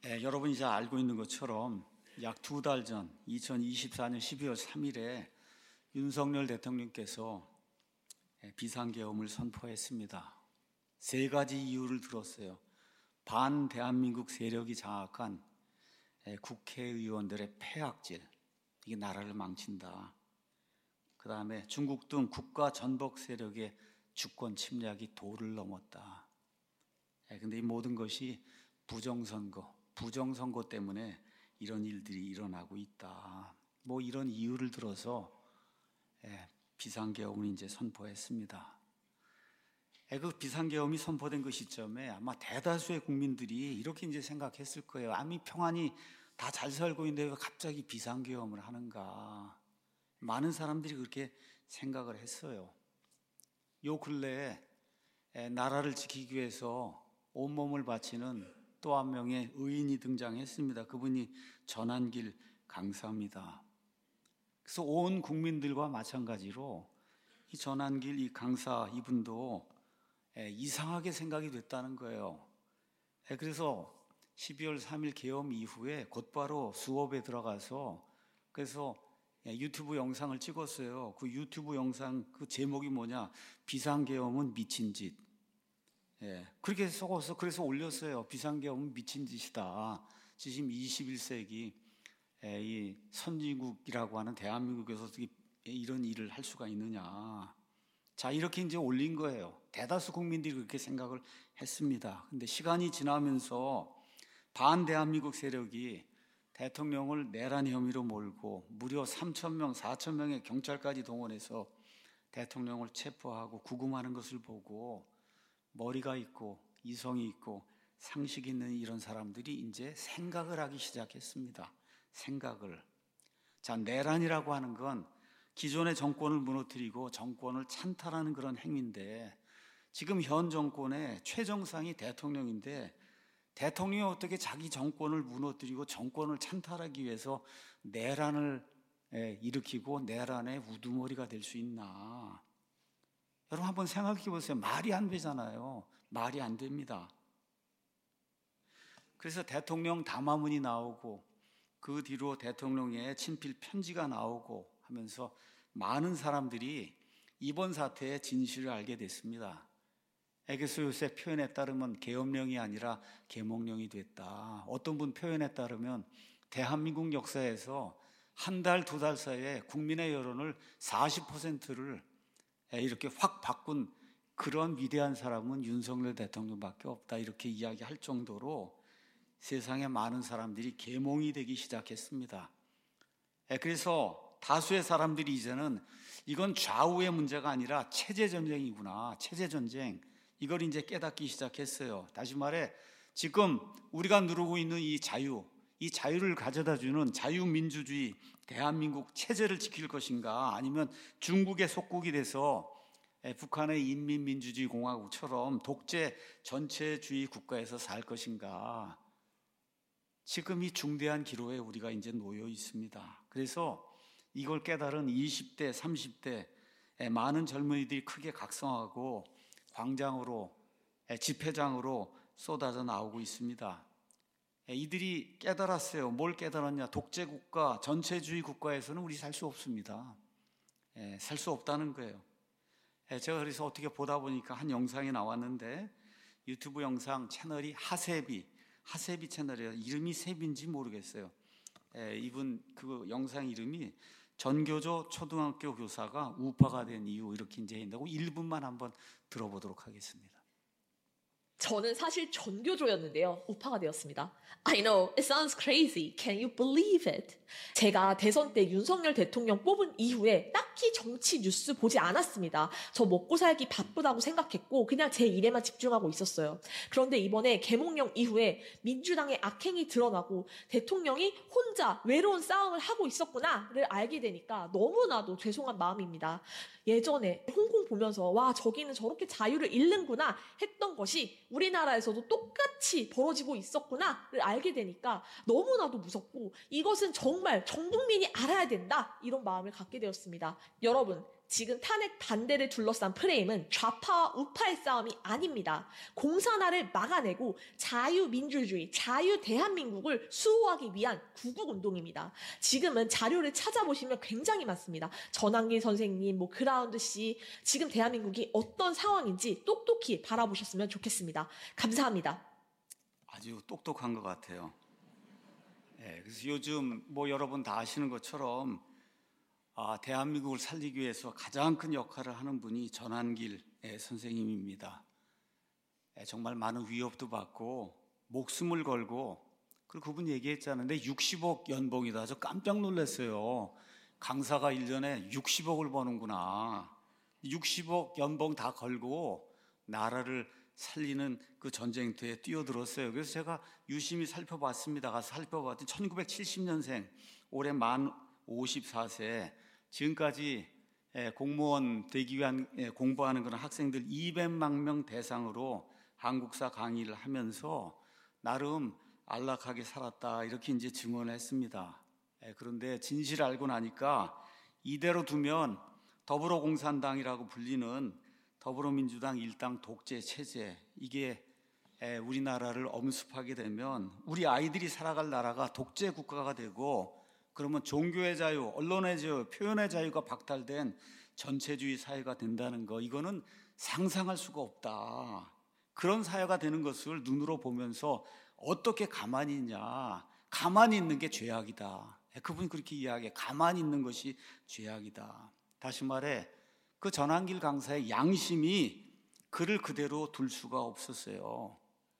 여러분이 잘 알고 있는 것처럼 약 2달 전 2024년 12월 3일에 윤석열 대통령께서 비상계엄을 선포했습니다. 세 가지 이유를 들었어요. 반대한민국 세력이 장악한 국회의원들의 폐악질, 이게 나라를 망친다. 그 다음에 중국 등 국가 전복 세력의 주권 침략이 도를 넘었다. 근데 이 모든 것이 부정선거 때문에 이런 일들이 일어나고 있다. 뭐 이런 이유를 들어서 비상계엄을 이제 선포했습니다. 그 비상계엄이 선포된 그 시점에 아마 대다수의 국민들이 이렇게 이제 생각했을 거예요. 아니 평안히 다 잘 살고 있는데 왜 갑자기 비상계엄을 하는가? 많은 사람들이 그렇게 생각을 했어요. 요 근래에 나라를 지키기 위해서 온몸을 바치는 또 한 명의 의인이 등장했습니다. 그분이 전한길 강사입니다. 그래서 온 국민들과 마찬가지로 이 전한길 이 강사 이분도 이상하게 생각이 됐다는 거예요. 그래서 12월 3일 계엄 이후에 곧바로 수업에 들어가서 그래서 유튜브 영상을 찍었어요. 그 유튜브 영상 그 제목이 뭐냐? 비상계엄은 미친 짓. 그렇게 써서 그래서 올렸어요. 비상계엄은 미친 짓이다. 지금 21세기 이 선진국이라고 하는 대한민국에서 어떻게 이런 일을 할 수가 있느냐. 자, 이렇게 이제 올린 거예요. 대다수 국민들이 그렇게 생각을 했습니다. 근데 시간이 지나면서 반대한민국 세력이 대통령을 내란 혐의로 몰고 무려 3,000명, 4,000명의 경찰까지 동원해서 대통령을 체포하고 구금하는 것을 보고 머리가 있고 이성이 있고 상식이 있는 이런 사람들이 이제 생각을 하기 시작했습니다. 생각을. 자, 내란이라고 하는 건 기존의 정권을 무너뜨리고 정권을 찬탈하는 그런 행위인데 지금 현 정권의 최정상이 대통령인데 대통령이 어떻게 자기 정권을 무너뜨리고 정권을 찬탈하기 위해서 내란을 일으키고 내란의 우두머리가 될 수 있나? 여러분 한번 생각해 보세요. 말이 안 되잖아요. 말이 안 됩니다. 그래서 대통령 담화문이 나오고 그 뒤로 대통령의 친필 편지가 나오고 하면서 많은 사람들이 이번 사태의 진실을 알게 됐습니다. 에게소 요셉 표현에 따르면 계엄령이 아니라 계몽령이 됐다. 어떤 분 표현에 따르면 대한민국 역사에서 한 달, 두 달 사이에 국민의 여론을 40%를 이렇게 확 바꾼 그런 위대한 사람은 윤석열 대통령밖에 없다. 이렇게 이야기할 정도로 세상에 많은 사람들이 계몽이 되기 시작했습니다. 그래서 다수의 사람들이 이제는 이건 좌우의 문제가 아니라 체제전쟁이구나. 체제전쟁. 이걸 이제 깨닫기 시작했어요. 다시 말해 지금 우리가 누르고 있는 이 자유를 가져다 주는 자유민주주의 대한민국 체제를 지킬 것인가 아니면 중국의 속국이 돼서 북한의 인민민주주의 공화국처럼 독재 전체주의 국가에서 살 것인가. 지금 이 중대한 기로에 우리가 이제 놓여 있습니다. 그래서 이걸 깨달은 20대, 30대 많은 젊은이들이 크게 각성하고 광장으로 집회장으로 쏟아져 나오고 있습니다. 이들이 깨달았어요. 뭘 깨달았냐? 독재국가, 전체주의 국가에서는 우리 살 수 없습니다. 살 수 없다는 거예요. 제가 그래서 어떻게 보다 보니까 한 영상이 나왔는데 유튜브 영상 채널이 하세비 채널이에요. 이름이 세비인지 모르겠어요. 이분 그 영상 이름이 전교조 초등학교 교사가 우파가 된 이유 이렇게 이제 한다고 1분만 한번 들어보도록 하겠습니다. 저는 사실 전교조였는데요. 우파가 되었습니다. I know, it sounds crazy. Can you believe it? 제가 대선 때 윤석열 대통령 뽑은 이후에 딱히 정치 뉴스 보지 않았습니다. 저 먹고 살기 바쁘다고 생각했고 그냥 제 일에만 집중하고 있었어요. 그런데 이번에 계몽령 이후에 민주당의 악행이 드러나고 대통령이 혼자 외로운 싸움을 하고 있었구나를 알게 되니까 너무나도 죄송한 마음입니다. 예전에 홍콩 보면서 와 저기는 저렇게 자유를 잃는구나 했던 것이 우리나라에서도 똑같이 벌어지고 있었구나를 알게 되니까 너무나도 무섭고 이것은 정말 전 국민이 알아야 된다 이런 마음을 갖게 되었습니다. 여러분 지금 탄핵 반대를 둘러싼 프레임은 좌파와 우파의 싸움이 아닙니다. 공산화를 막아내고 자유민주주의, 자유대한민국을 수호하기 위한 구국운동입니다. 지금은 자료를 찾아보시면 굉장히 많습니다. 전환길 선생님, 그라운드 씨, 지금 대한민국이 어떤 상황인지 똑똑히 바라보셨으면 좋겠습니다. 감사합니다. 아주 똑똑한 것 같아요. 그래서 요즘 여러분 다 아시는 것처럼 대한민국을 살리기 위해서 가장 큰 역할을 하는 분이 전환길 선생님입니다. 정말 많은 위협도 받고 목숨을 걸고, 그리고 그분 얘기했잖아요. 근데 60억 연봉이다. 저 깜짝 놀랐어요. 강사가 1년에 60억을 버는구나. 60억 연봉 다 걸고 나라를 살리는 그 전쟁터에 뛰어들었어요. 그래서 제가 유심히 살펴봤습니다. 가서 살펴봤더니 1970년생, 올해 만 54세, 지금까지 공무원 되기 위한 공부하는 그런 학생들 200만 명 대상으로 한국사 강의를 하면서 나름 안락하게 살았다, 이렇게 이제 증언을 했습니다. 그런데 진실을 알고 나니까 이대로 두면 더불어공산당이라고 불리는 더불어민주당 일당 독재 체제, 이게 우리나라를 엄습하게 되면 우리 아이들이 살아갈 나라가 독재 국가가 되고, 그러면 종교의 자유, 언론의 자유, 표현의 자유가 박탈된 전체주의 사회가 된다는 거, 이거는 상상할 수가 없다. 그런 사회가 되는 것을 눈으로 보면서 어떻게 가만히 있냐. 가만히 있는 게 죄악이다. 그분이 그렇게 이야기해. 가만히 있는 것이 죄악이다. 다시 말해, 그 전환길 강사의 양심이 그를 그대로 둘 수가 없었어요.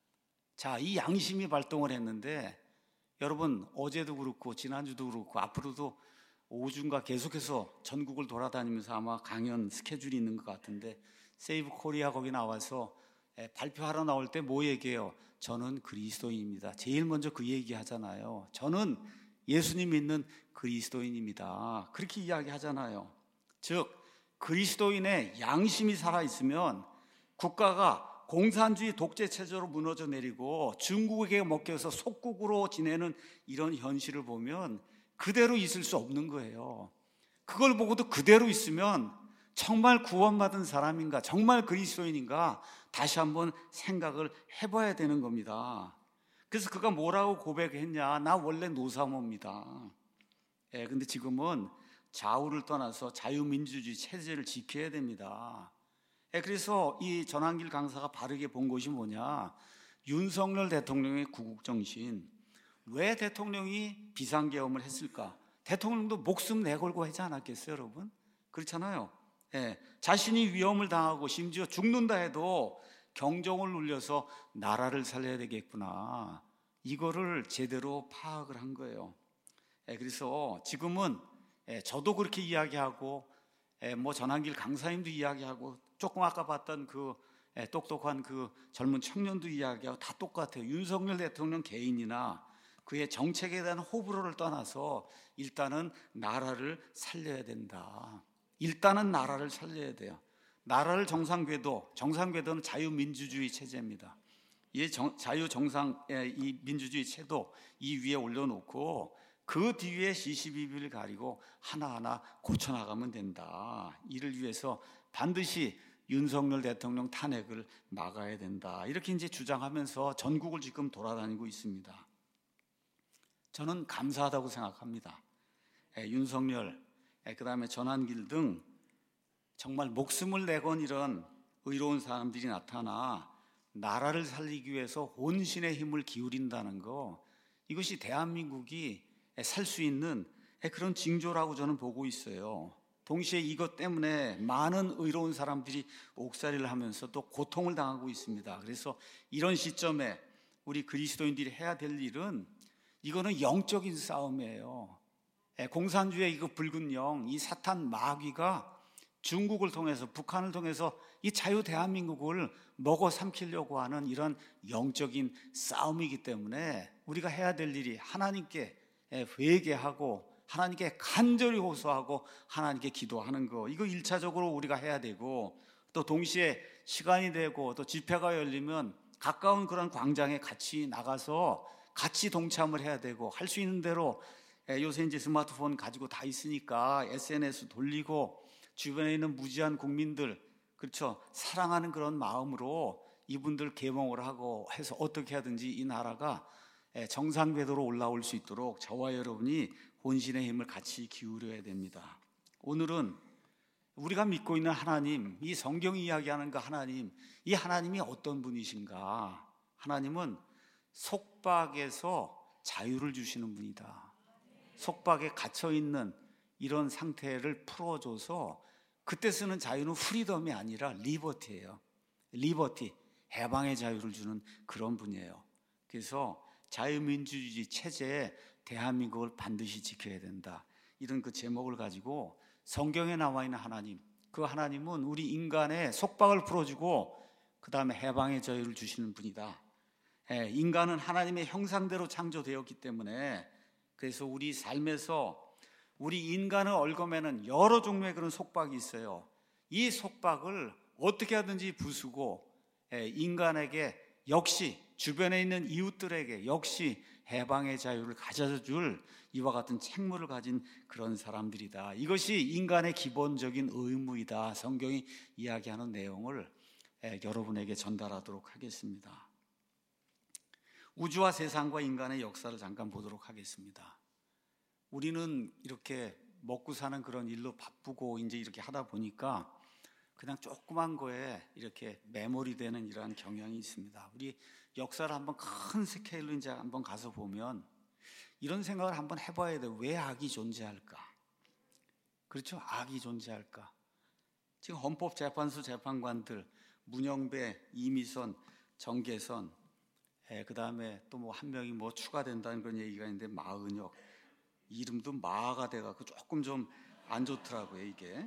자, 이 양심이 발동을 했는데, 여러분 어제도 그렇고 지난주도 그렇고 앞으로도 오중과 계속해서 전국을 돌아다니면서 아마 강연 스케줄이 있는 것 같은데, 세이브 코리아 거기 나와서 발표하러 나올 때 뭐 얘기해요? 저는 그리스도인입니다. 제일 먼저 그 얘기 하잖아요. 저는 예수님 믿는 그리스도인입니다. 그렇게 이야기 하잖아요. 즉 그리스도인의 양심이 살아있으면 국가가 공산주의 독재 체제로 무너져 내리고 중국에게 먹혀서 속국으로 지내는 이런 현실을 보면 그대로 있을 수 없는 거예요. 그걸 보고도 그대로 있으면 정말 구원받은 사람인가, 정말 그리스도인인가 다시 한번 생각을 해봐야 되는 겁니다. 그래서 그가 뭐라고 고백했냐? 나 원래 노사모입니다. 근데 지금은 좌우를 떠나서 자유민주주의 체제를 지켜야 됩니다. 그래서 이 전환길 강사가 바르게 본 것이 뭐냐? 윤석열 대통령의 구국정신. 왜 대통령이 비상계엄을 했을까? 대통령도 목숨 내걸고 하지 않았겠어요, 여러분? 그렇잖아요. 자신이 위험을 당하고 심지어 죽는다 해도 경종을 울려서 나라를 살려야 되겠구나. 이거를 제대로 파악을 한 거예요. 그래서 지금은 저도 그렇게 이야기하고, 전환길 강사님도 이야기하고, 조금 아까 봤던 그 똑똑한 그 젊은 청년도 이야기하고 다 똑같아요. 윤석열 대통령 개인이나 그의 정책에 대한 호불호를 떠나서 일단은 나라를 살려야 된다. 일단은 나라를 살려야 돼요. 나라를 정상궤도는 자유민주주의 체제입니다. 이 이 민주주의 체도 이 위에 올려놓고 그 뒤에 시시비비를 가리고 하나하나 고쳐나가면 된다. 이를 위해서 반드시 윤석열 대통령 탄핵을 막아야 된다. 이렇게 이제 주장하면서 전국을 지금 돌아다니고 있습니다. 저는 감사하다고 생각합니다. 윤석열, 그다음에 전환길 등 정말 목숨을 내건 이런 의로운 사람들이 나타나 나라를 살리기 위해서 혼신의 힘을 기울인다는 거, 이것이 대한민국이 살 수 있는 그런 징조라고 저는 보고 있어요. 동시에 이것 때문에 많은 의로운 사람들이 옥살이를 하면서 또 고통을 당하고 있습니다. 그래서 이런 시점에 우리 그리스도인들이 해야 될 일은, 이거는 영적인 싸움이에요. 공산주의 이거 붉은 영, 이 사탄 마귀가 중국을 통해서, 북한을 통해서 이 자유 대한민국을 먹어 삼키려고 하는 이런 영적인 싸움이기 때문에 우리가 해야 될 일이 하나님께 회개하고 하나님께 간절히 호소하고 하나님께 기도하는 거, 이거 1차적으로 우리가 해야 되고, 또 동시에 시간이 되고 또 집회가 열리면 가까운 그런 광장에 같이 나가서 같이 동참을 해야 되고, 할 수 있는 대로 요새 이제 스마트폰 가지고 다 있으니까 SNS 돌리고 주변에 있는 무지한 국민들, 그렇죠, 사랑하는 그런 마음으로 이분들 계몽을 하고 해서 어떻게 하든지 이 나라가 정상 궤도로 올라올 수 있도록 저와 여러분이 혼신의 힘을 같이 기울여야 됩니다. 오늘은 우리가 믿고 있는 하나님, 이 성경이 이야기하는 그 하나님, 이 하나님이 어떤 분이신가? 하나님은 속박에서 자유를 주시는 분이다. 속박에 갇혀있는 이런 상태를 풀어줘서 그때 쓰는 자유는 프리덤이 아니라 리버티예요. 리버티, 해방의 자유를 주는 그런 분이에요. 그래서 자유민주주의 체제에 대한민국을 반드시 지켜야 된다. 이런 그 제목을 가지고 성경에 나와 있는 하나님, 그 하나님은 우리 인간의 속박을 풀어주고 그 다음에 해방의 자유를 주시는 분이다. 인간은 하나님의 형상대로 창조되었기 때문에 그래서 우리 삶에서 우리 인간의 얼굴에는 여러 종류의 그런 속박이 있어요. 이 속박을 어떻게 하든지 부수고 인간에게 역시 주변에 있는 이웃들에게 역시 해방의 자유를 가져줄 이와 같은 책무를 가진 그런 사람들이다. 이것이 인간의 기본적인 의무이다. 성경이 이야기하는 내용을 여러분에게 전달하도록 하겠습니다. 우주와 세상과 인간의 역사를 잠깐 보도록 하겠습니다. 우리는 이렇게 먹고 사는 그런 일로 바쁘고 이제 이렇게 하다 보니까 그냥 조그만 거에 이렇게 매몰이 되는 이러한 경향이 있습니다. 우리 역사를 한번 큰 스케일로 이제 한번 가서 보면 이런 생각을 한번 해봐야 돼요. 왜 악이 존재할까? 그렇죠? 악이 존재할까? 지금 헌법재판소 재판관들 문영배, 이미선, 정계선, 그 다음에 또 뭐 한 명이 뭐 추가된다는 그런 얘기가 있는데 마은혁, 이름도 마가 돼갖고 조금 좀 안 좋더라고요 이게.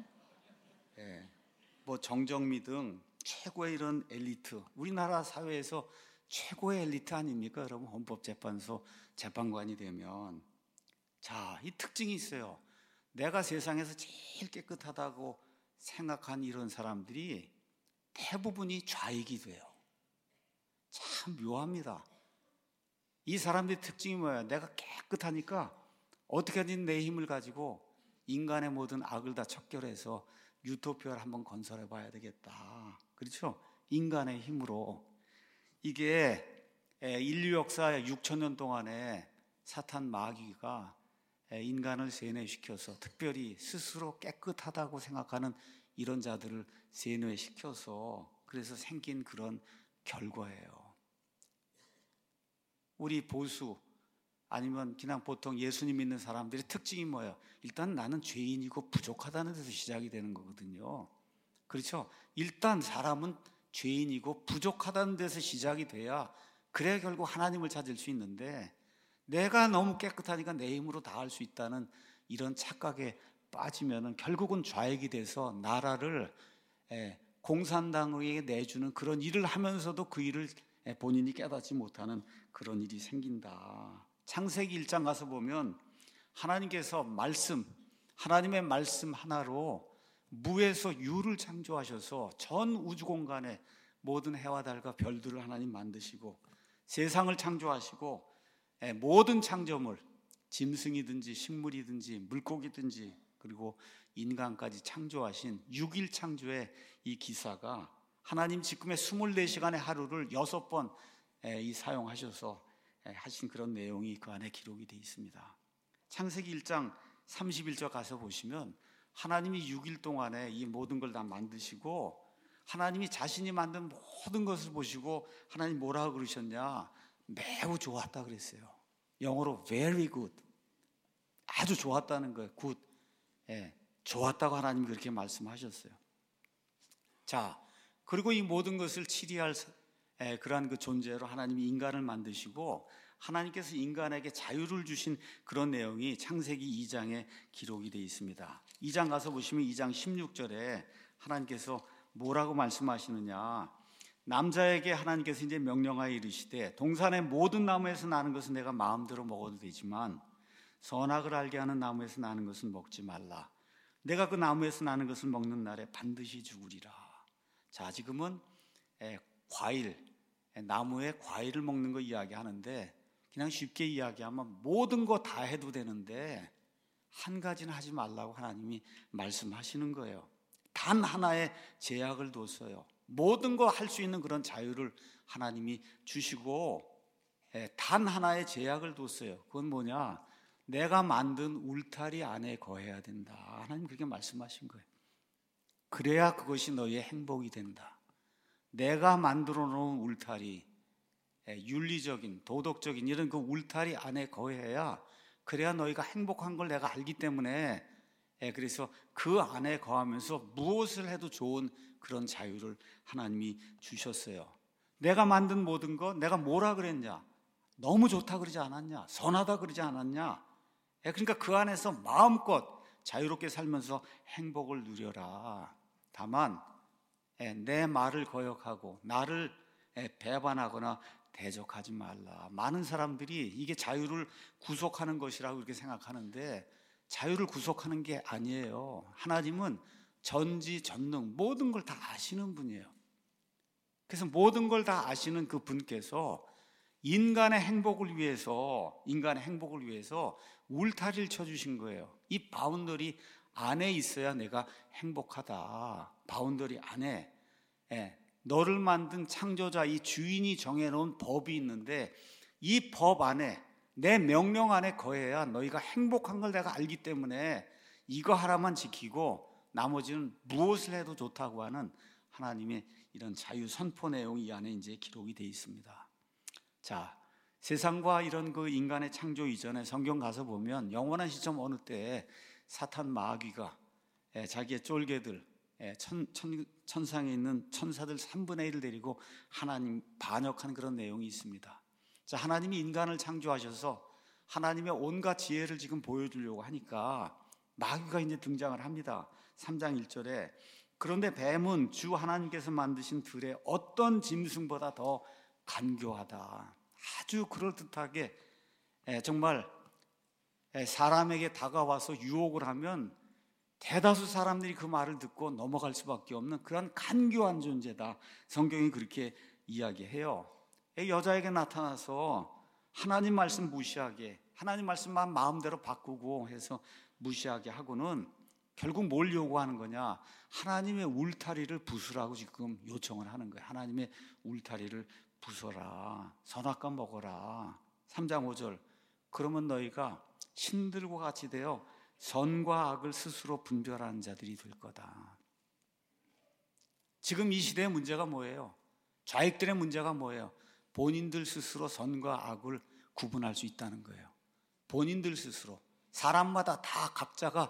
뭐 정정미 등 최고의 이런 엘리트, 우리나라 사회에서 최고의 엘리트 아닙니까? 여러분 헌법재판소 재판관이 되면 자, 이 특징이 있어요. 내가 세상에서 제일 깨끗하다고 생각한 이런 사람들이 대부분이 좌익이 돼요. 참 묘합니다. 이 사람들의 특징이 뭐예요? 내가 깨끗하니까 어떻게든 내 힘을 가지고 인간의 모든 악을 다 척결해서 유토피아를 한번 건설해 봐야 되겠다. 그렇죠? 인간의 힘으로. 이게 인류 역사 6,000년 동안에 사탄 마귀가 인간을 세뇌시켜서 특별히 스스로 깨끗하다고 생각하는 이런 자들을 세뇌시켜서 그래서 생긴 그런 결과예요. 우리 보수 아니면 그냥 보통 예수님 믿는 사람들의 특징이 뭐예요? 일단 나는 죄인이고 부족하다는 데서 시작이 되는 거거든요. 그렇죠? 일단 사람은 죄인이고 부족하다는 데서 시작이 돼야 그래야 결국 하나님을 찾을 수 있는데 내가 너무 깨끗하니까 내 힘으로 다 할 수 있다는 이런 착각에 빠지면 결국은 좌익이 돼서 나라를 공산당에게 내주는 그런 일을 하면서도 그 일을 본인이 깨닫지 못하는 그런 일이 생긴다. 창세기 1장 가서 보면 하나님께서 하나님의 말씀 하나로 무에서 유를 창조하셔서 전 우주 공간에 모든 해와 달과 별들을 하나님 만드시고 세상을 창조하시고 모든 창조물, 짐승이든지 식물이든지 물고기든지 그리고 인간까지 창조하신 6일 창조의 이 기사가 하나님 지금의 24시간의 하루를 6번 사용하셔서 하신 그런 내용이 그 안에 기록이 되어 있습니다. 창세기 1장 31절 가서 보시면 하나님이 6일 동안에 이 모든 걸 다 만드시고 하나님이 자신이 만든 모든 것을 보시고 하나님 뭐라고 그러셨냐? 매우 좋았다 그랬어요. 영어로 very good. 아주 좋았다는 거예요. good. 좋았다고 하나님이 그렇게 말씀하셨어요. 자, 그리고 이 모든 것을 치리할 그러한 그 존재로 하나님이 인간을 만드시고 하나님께서 인간에게 자유를 주신 그런 내용이 창세기 2장에 기록이 되어 있습니다. 2장 가서 보시면 2장 16절에 하나님께서 뭐라고 말씀하시느냐? 남자에게 하나님께서 이제 명령하여 이르시되 동산의 모든 나무에서 나는 것은 내가 마음대로 먹어도 되지만 선악을 알게 하는 나무에서 나는 것은 먹지 말라. 내가 그 나무에서 나는 것을 먹는 날에 반드시 죽으리라. 자, 지금은 과일, 나무의 과일을 먹는 거 이야기하는데 그냥 쉽게 이야기하면 모든 거 다 해도 되는데 한 가지는 하지 말라고 하나님이 말씀하시는 거예요. 단 하나의 제약을 뒀어요. 모든 거 할 수 있는 그런 자유를 하나님이 주시고 단 하나의 제약을 뒀어요. 그건 뭐냐? 내가 만든 울타리 안에 거해야 된다. 하나님 그렇게 말씀하신 거예요. 그래야 그것이 너의 행복이 된다. 내가 만들어 놓은 울타리, 윤리적인, 도덕적인 이런 그 울타리 안에 거해야 그래야 너희가 행복한 걸 내가 알기 때문에 그래서 그 안에 거하면서 무엇을 해도 좋은 그런 자유를 하나님이 주셨어요. 내가 만든 모든 것 내가 뭐라 그랬냐? 너무 좋다 그러지 않았냐? 선하다 그러지 않았냐? 그러니까 그 안에서 마음껏 자유롭게 살면서 행복을 누려라. 다만 내 말을 거역하고 나를 배반하거나 대적하지 말라. 많은 사람들이 이게 자유를 구속하는 것이라고 이렇게 생각하는데 자유를 구속하는 게 아니에요. 하나님은 전지전능 모든 걸 다 아시는 분이에요. 그래서 모든 걸 다 아시는 그 분께서 인간의 행복을 위해서 울타리를 쳐주신 거예요. 이 바운더리 안에 있어야 내가 행복하다. 바운더리 안에 너를 만든 창조자 이 주인이 정해놓은 법이 있는데 이 법 안에 내 명령 안에 거해야 너희가 행복한 걸 내가 알기 때문에 이거 하나만 지키고 나머지는 무엇을 해도 좋다고 하는 하나님의 이런 자유 선포 내용이 이 안에 이제 기록이 되어 있습니다. 자, 세상과 이런 그 인간의 창조 이전에 성경 가서 보면 영원한 시점 어느 때에 사탄 마귀가 자기의 쫄개들 천상에 있는 천사들 3분의 1을 데리고 하나님 반역하는 그런 내용이 있습니다. 자, 하나님이 인간을 창조하셔서 하나님의 온갖 지혜를 지금 보여주려고 하니까 마귀가 이제 등장을 합니다. 3장 1절에 그런데 뱀은 주 하나님께서 만드신 들의 어떤 짐승보다 더 간교하다. 아주 그럴듯하게 정말 사람에게 다가와서 유혹을 하면 대다수 사람들이 그 말을 듣고 넘어갈 수밖에 없는 그런 간교한 존재다. 성경이 그렇게 이야기해요. 여자에게 나타나서 하나님 말씀 무시하게, 하나님 말씀만 마음대로 바꾸고 해서 무시하게 하고는 결국 뭘 요구하는 거냐? 하나님의 울타리를 부수라고 지금 요청을 하는 거예요. 하나님의 울타리를 부숴라. 선악과 먹어라. 3장 5절 그러면 너희가 신들과 같이 되어 선과 악을 스스로 분별하는 자들이 될 거다. 지금 이 시대의 문제가 뭐예요? 좌익들의 문제가 뭐예요? 본인들 스스로 선과 악을 구분할 수 있다는 거예요. 본인들 스스로 사람마다 다 각자가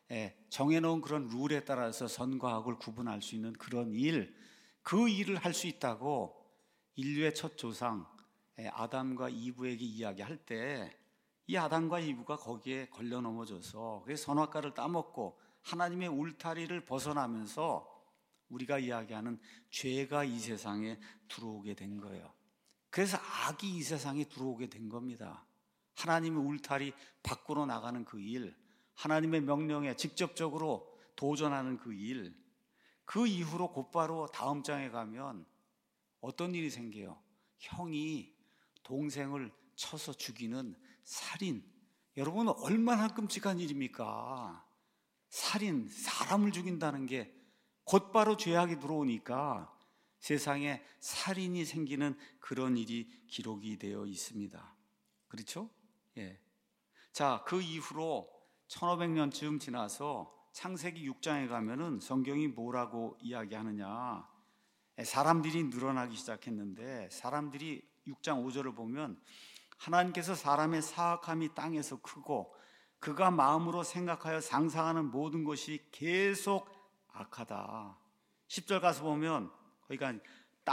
정해놓은 그런 룰에 따라서 선과 악을 구분할 수 있는 그런 일, 그 일을 할 수 있다고 인류의 첫 조상 아담과 이브에게 이야기할 때 이 아담과 이브가 거기에 걸려 넘어져서 선악과를 따먹고 하나님의 울타리를 벗어나면서 우리가 이야기하는 죄가 이 세상에 들어오게 된 거예요. 그래서 악이 이 세상에 들어오게 된 겁니다. 하나님의 울타리 밖으로 나가는 그 일, 하나님의 명령에 직접적으로 도전하는 그 일, 그 이후로 곧바로 다음 장에 가면 어떤 일이 생겨요? 형이 동생을 쳐서 죽이는 살인. 여러분 얼마나 끔찍한 일입니까? 살인, 사람을 죽인다는 게 곧바로 죄악이 들어오니까 세상에 살인이 생기는 그런 일이 기록이 되어 있습니다. 그렇죠? 예. 자, 그 이후로 1500년쯤 지나서 창세기 6장에 가면은 성경이 뭐라고 이야기하느냐? 사람들이 늘어나기 시작했는데 사람들이 6장 5절을 보면 하나님께서 사람의 사악함이 땅에서 크고 그가 마음으로 생각하여 상상하는 모든 것이 계속 악하다. 10절 가서 보면 그러니까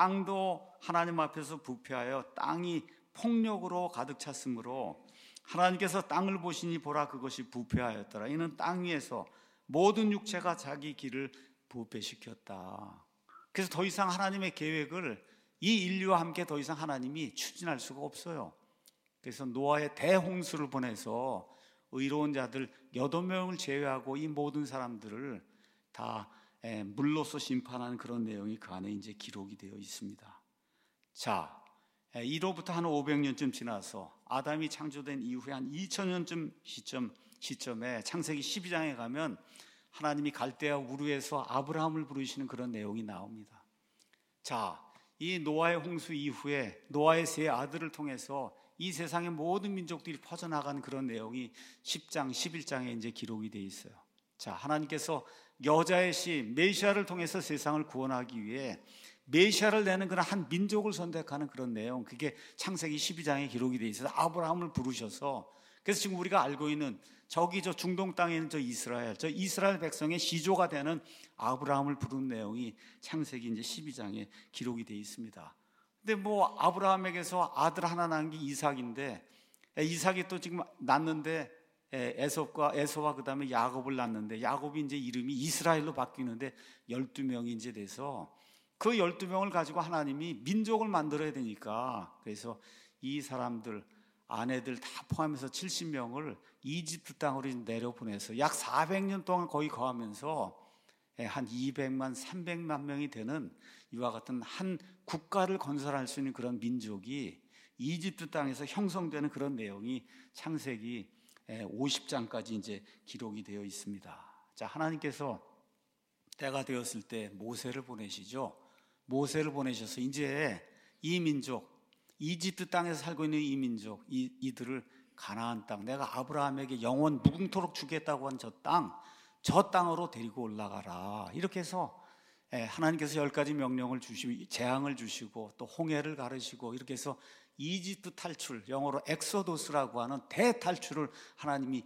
땅도 하나님 앞에서 부패하여 땅이 폭력으로 가득 찼으므로 하나님께서 땅을 보시니 보라 그것이 부패하였더라. 이는 땅 위에서 모든 육체가 자기 길을 부패시켰다. 그래서 더 이상 하나님의 계획을 이 인류와 함께 더 이상 하나님이 추진할 수가 없어요. 그래서 노아의 대홍수를 보내서 의로운 자들 8명을 제외하고 이 모든 사람들을 다 물로서 심판하는 그런 내용이 그 안에 이제 기록이 되어 있습니다. 자, 이로부터 한 500년쯤 지나서 아담이 창조된 이후에 한 2000년쯤 시점에 창세기 12장에 가면 하나님이 갈대아 우르에서 아브라함을 부르시는 그런 내용이 나옵니다. 자, 이 노아의 홍수 이후에 노아의 세 아들을 통해서 이 세상의 모든 민족들이 퍼져나가는 그런 내용이 10장, 11장에 이제 기록이 되어 있어요. 자, 하나님께서 여자의 씨 메시아를 통해서 세상을 구원하기 위해 메시아를 내는 그런 한 민족을 선택하는 그런 내용, 그게 창세기 12장에 기록이 되어 있어서 아브라함을 부르셔서, 그래서 지금 우리가 알고 있는 저기 저 중동 땅에 있는 저 이스라엘 백성의 시조가 되는 아브라함을 부른 내용이 창세기 이제 12장에 기록이 되어 있습니다. 근데 뭐 아브라함에게서 아들 하나 낳은 게 이삭인데, 이삭이 또 지금 낳는데 에서와 그다음에 야곱을 낳는데, 야곱이 이제 이름이 이스라엘로 바뀌는데 12명이 이제 돼서 그 12명을 가지고 하나님이 민족을 만들어야 되니까, 그래서 이 사람들 아내들 다 포함해서 70명을 이집트 땅으로 내려보내서 약 400년 동안 거기 거하면서 한 200만, 300만 명이 되는 이와 같은 한 국가를 건설할 수 있는 그런 민족이 이집트 땅에서 형성되는 그런 내용이 창세기 50장까지 이제 기록이 되어 있습니다. 자, 하나님께서 때가 되었을 때 모세를 보내시죠. 모세를 보내셔서 이제 이 민족, 이집트 땅에서 살고 있는 이 민족, 이들을 가나안 땅, 내가 아브라함에게 영원 무궁토록 주겠다고 한 저 땅으로 데리고 올라가라. 이렇게 해서 하나님께서 10가지 명령을 주시고 재앙을 주시고 또 홍해를 가르시고, 이렇게 해서 이집트 탈출, 영어로 엑소도스라고 하는 대탈출을 하나님이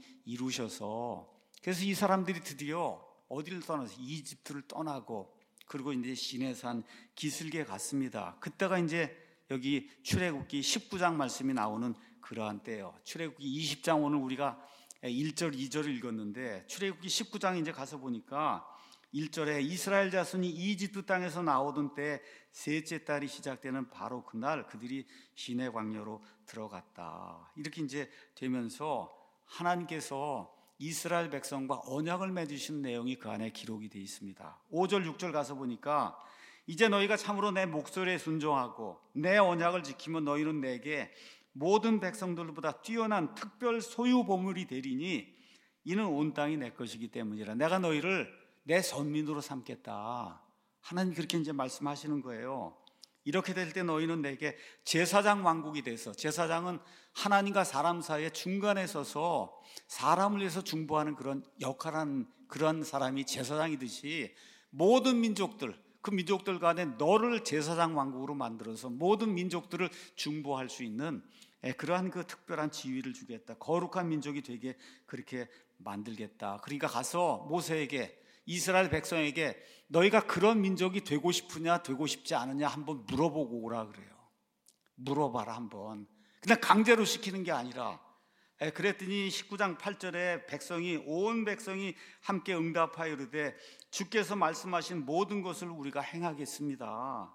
이루셔서, 그래서 이 사람들이 드디어 어디를 떠나서 이집트를 떠나고, 그리고 이제 시내산 기슭에 갔습니다. 그때가 이제 여기 출애굽기 19장 말씀이 나오는 그러한 때예요. 출애굽기 20장 오늘 우리가 1절, 2절을 읽었는데, 출애굽기 19장 이제 가서 보니까 1절에 이스라엘 자손이 이집트 땅에서 나오던 때 셋째 달이 시작되는 바로 그날 그들이 시내 광야로 들어갔다. 이렇게 이제 되면서 하나님께서 이스라엘 백성과 언약을 맺으신 내용이 그 안에 기록이 되어 있습니다. 5절, 6절 가서 보니까 이제 너희가 참으로 내 목소리에 순종하고 내 언약을 지키면 너희는 내게 모든 백성들보다 뛰어난 특별 소유 보물이 되리니 이는 온 땅이 내 것이기 때문이라. 내가 너희를 내 선민으로 삼겠다. 하나님 그렇게 이제 말씀하시는 거예요. 이렇게 될 때 너희는 내게 제사장 왕국이 돼서, 제사장은 하나님과 사람 사이에 중간에 서서 사람을 위해서 중보하는 그런 역할한 그런 사람이 제사장이듯이, 모든 민족들, 그 민족들 간에 너를 제사장 왕국으로 만들어서 모든 민족들을 중보할 수 있는 그러한 그 특별한 지위를 주겠다. 거룩한 민족이 되게 그렇게 만들겠다. 그러니까 가서 모세에게, 이스라엘 백성에게 너희가 그런 민족이 되고 싶으냐 되고 싶지 않으냐 한번 물어보고 오라 그래요. 물어봐라 한번. 그냥 강제로 시키는 게 아니라. 그랬더니 19장 8절에 온 백성이 함께 응답하여 이르되 주께서 말씀하신 모든 것을 우리가 행하겠습니다.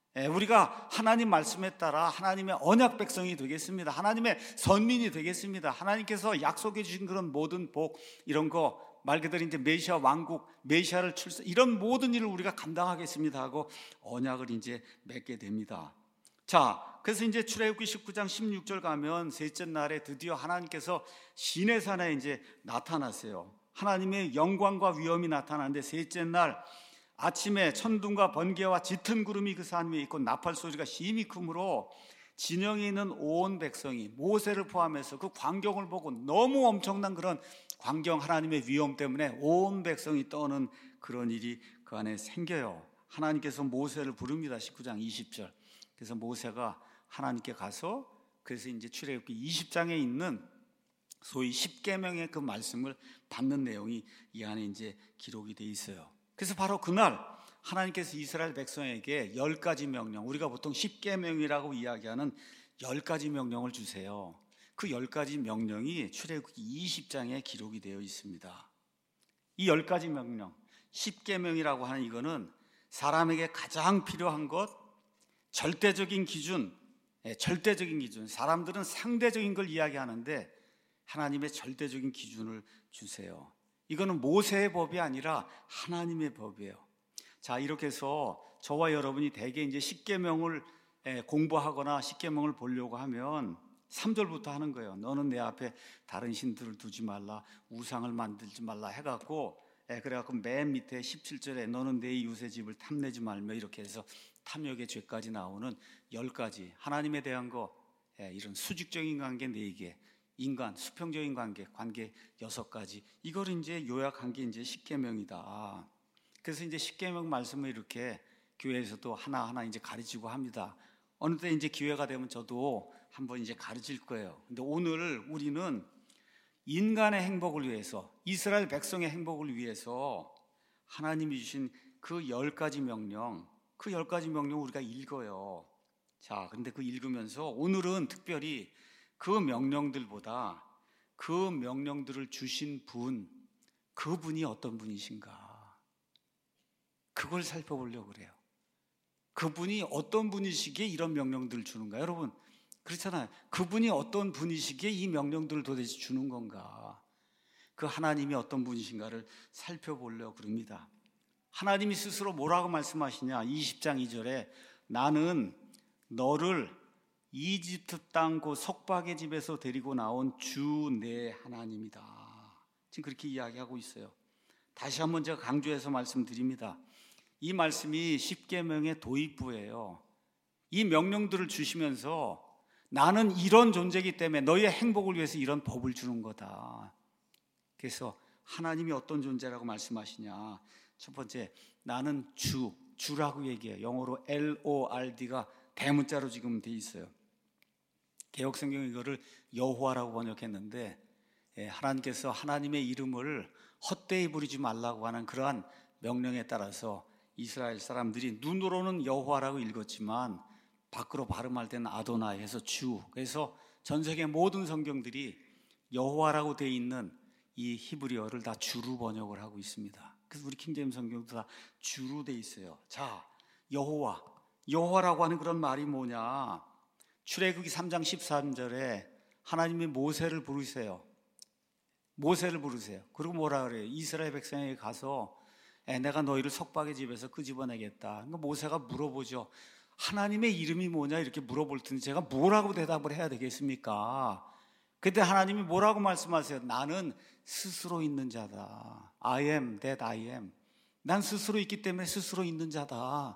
우리가 하나님 말씀에 따라 하나님의 언약 백성이 되겠습니다. 하나님의 선민이 되겠습니다. 하나님께서 약속해 주신 그런 모든 복, 이런 거 말 그대로 이제 메시아 왕국, 메시아를 이런 모든 일을 우리가 감당하겠습니다 하고 언약을 이제 맺게 됩니다. 자, 그래서 이제 출애굽기 19장 16절 가면 셋째 날에 드디어 하나님께서 시내산에 이제 나타나세요. 하나님의 영광과 위엄이 나타나는데, 셋째 날 아침에 천둥과 번개와 짙은 구름이 그 산 위에 있고 나팔 소리가 심히 크므로 진영에 있는 온 백성이 모세를 포함해서 그 광경을 보고 너무 엄청난 그런 광경, 하나님의 위엄 때문에 온 백성이 떠는 그런 일이 그 안에 생겨요. 하나님께서 모세를 부릅니다. 19장 20절. 그래서 모세가 하나님께 가서, 그래서 이제 출애굽기 20장에 있는 소위 십계명의 그 말씀을 받는 내용이 이 안에 이제 기록이 돼 있어요. 그래서 바로 그날 하나님께서 이스라엘 백성에게 10가지 명령, 우리가 보통 십계명이라고 이야기하는 10가지 명령을 주세요. 그 10가지 명령이 출애굽기 20장에 기록이 되어 있습니다. 이 10가지 명령, 십계명이라고 하는 이거는 사람에게 가장 필요한 것, 절대적인 기준, 사람들은 상대적인 걸 이야기하는데 하나님의 절대적인 기준을 주세요. 이거는 모세의 법이 아니라 하나님의 법이에요. 자, 이렇게 해서 저와 여러분이 대개 이제 십계명을 공부하거나 십계명을 보려고 하면 3절부터 하는 거예요. 너는 내 앞에 다른 신들을 두지 말라, 우상을 만들지 말라 해갖고 그래갖고 맨 밑에 17절에 너는 내 이웃의 집을 탐내지 말며 이렇게 해서 탐욕의 죄까지 나오는 10가지 하나님에 대한 거, 이런 수직적인 관계 4개, 인간 수평적인 관계 6가지, 이걸 이제 요약한 게 이제 십계명이다. 그래서 이제 십계명 말씀을 이렇게 교회에서도 하나하나 이제 가르치고 합니다. 어느 때 이제 기회가 되면 저도 한번 이제 가르칠 거예요. 근데 오늘 우리는 인간의 행복을 위해서, 이스라엘 백성의 행복을 위해서 하나님이 주신 그 10가지 명령, 그 10가지 명령 우리가 읽어요. 자, 그런데 그 읽으면서 오늘은 특별히 그 명령들보다 그 명령들을 주신 분, 그분이 어떤 분이신가, 그걸 살펴보려고 그래요. 그분이 어떤 분이시기에 이런 명령들을 주는가? 여러분 그렇잖아요. 그분이 어떤 분이시기에 이 명령들을 도대체 주는 건가? 그 하나님이 어떤 분이신가를 살펴보려고 그럽니다. 하나님이 스스로 뭐라고 말씀하시냐? 20장 2절에 나는 너를 이집트 땅 그 속박의 집에서 데리고 나온 주 내 하나님이다. 지금 그렇게 이야기하고 있어요. 다시 한번 제가 강조해서 말씀드립니다. 이 말씀이 십계명의 도입부예요. 이 명령들을 주시면서 나는 이런 존재이기 때문에 너희의 행복을 위해서 이런 법을 주는 거다. 그래서 하나님이 어떤 존재라고 말씀하시냐? 첫 번째, 나는 주라고 얘기해요. 영어로 LORD가 대문자로 지금 돼 있어요. 개역성경은 이거를 여호와라고 번역했는데, 하나님께서 하나님의 이름을 헛되이 부르지 말라고 하는 그러한 명령에 따라서 이스라엘 사람들이 눈으로는 여호와라고 읽었지만 밖으로 발음할 때는 아도나이 해서 주. 그래서 전 세계 모든 성경들이 여호와라고 되어 있는 이 히브리어를 다 주로 번역을 하고 있습니다. 그래서 우리 킹제임스 성경도 다 주로 되어 있어요. 자, 여호와라고 하는 그런 말이 뭐냐? 출애굽기 3장 13절에 하나님이 모세를 부르세요. 그리고 뭐라 그래요? 이스라엘 백성에게 가서 내가 너희를 속박의 집에서 끄집어내겠다. 그러니까 모세가 물어보죠. 하나님의 이름이 뭐냐 이렇게 물어볼 텐데 제가 뭐라고 대답을 해야 되겠습니까? 그때 하나님이 뭐라고 말씀하세요? 나는 스스로 있는 자다. I am that I am. 난 스스로 있기 때문에 스스로 있는 자다.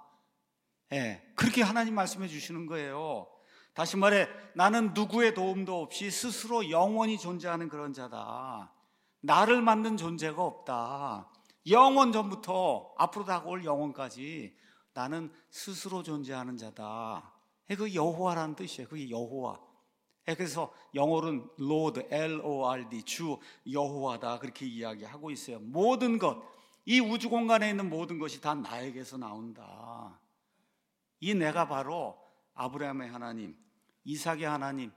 그렇게 하나님 말씀해 주시는 거예요. 다시 말해 나는 누구의 도움도 없이 스스로 영원히 존재하는 그런 자다. 나를 만든 존재가 없다. 영원 전부터 앞으로 다가올 영원까지 나는 스스로 존재하는 자다. 그 여호와라는 뜻이에요. 그게 여호와. 그래서 영어로는 Lord, L-O-R-D, 주 여호와다 그렇게 이야기하고 있어요. 모든 것, 이 우주 공간에 있는 모든 것이 다 나에게서 나온다. 이 내가 바로 아브라함의 하나님, 이삭의 하나님,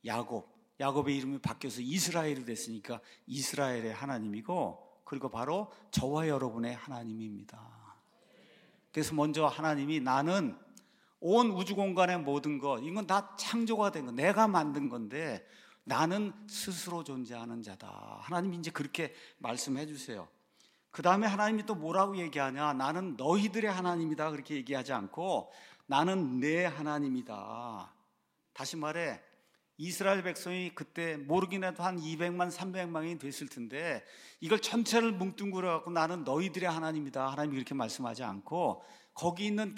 야곱의 이름이 바뀌어서 이스라엘이 됐으니까 이스라엘의 하나님이고, 그리고 바로 저와 여러분의 하나님입니다. 그래서 먼저 하나님이 나는 온 우주 공간의 모든 것, 이건 다 창조가 된 거, 내가 만든 건데 나는 스스로 존재하는 자다. 하나님이 이제 그렇게 말씀해 주세요. 그 다음에 하나님이 또 뭐라고 얘기하냐? 나는 너희들의 하나님이다 그렇게 얘기하지 않고 나는 내 하나님이다. 다시 말해 이스라엘 백성이 그때 모르긴 해도 한 200만 300만이 됐을 텐데 이걸 전체를 뭉뚱그려 갖고 나는 너희들의 하나님이다 하나님이 그렇게 말씀하지 않고 거기 있는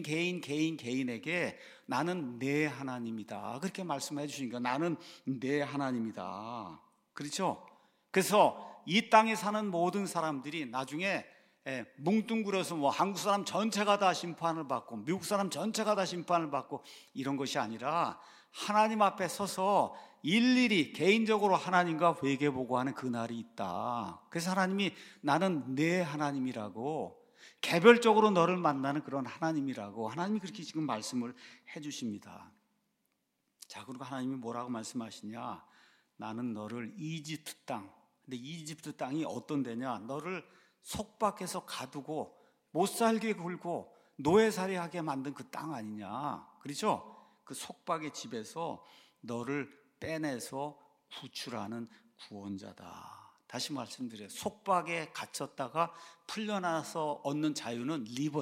개인에게 나는 내 하나님이다 그렇게 말씀해 주시니까 나는 내 하나님이다. 그렇죠? 그래서 이 땅에 사는 모든 사람들이 나중에 뭉뚱그려서 뭐 한국 사람 전체가 다 심판을 받고 미국 사람 전체가 다 심판을 받고 이런 것이 아니라 하나님 앞에 서서 일일이 개인적으로 하나님과 회개보고하는 그날이 있다. 그래서 하나님이 나는 내 하나님이라고 개별적으로 너를 만나는 그런 하나님이라고 하나님이 그렇게 지금 말씀을 해주십니다. 자, 그리고 하나님이 뭐라고 말씀하시냐? 나는 너를 이집트 땅, 근데 이집트 땅이 어떤 데냐? 너를 속박해서 가두고 못 살게 굴고 노예살이하게 만든 그 땅 아니냐? 그렇죠? 그 속박의 집에서 너를 빼내서 구출하는 구원자다. 다시 말씀드려요. 속박에 갇혔다가 풀려나서 얻는 자유는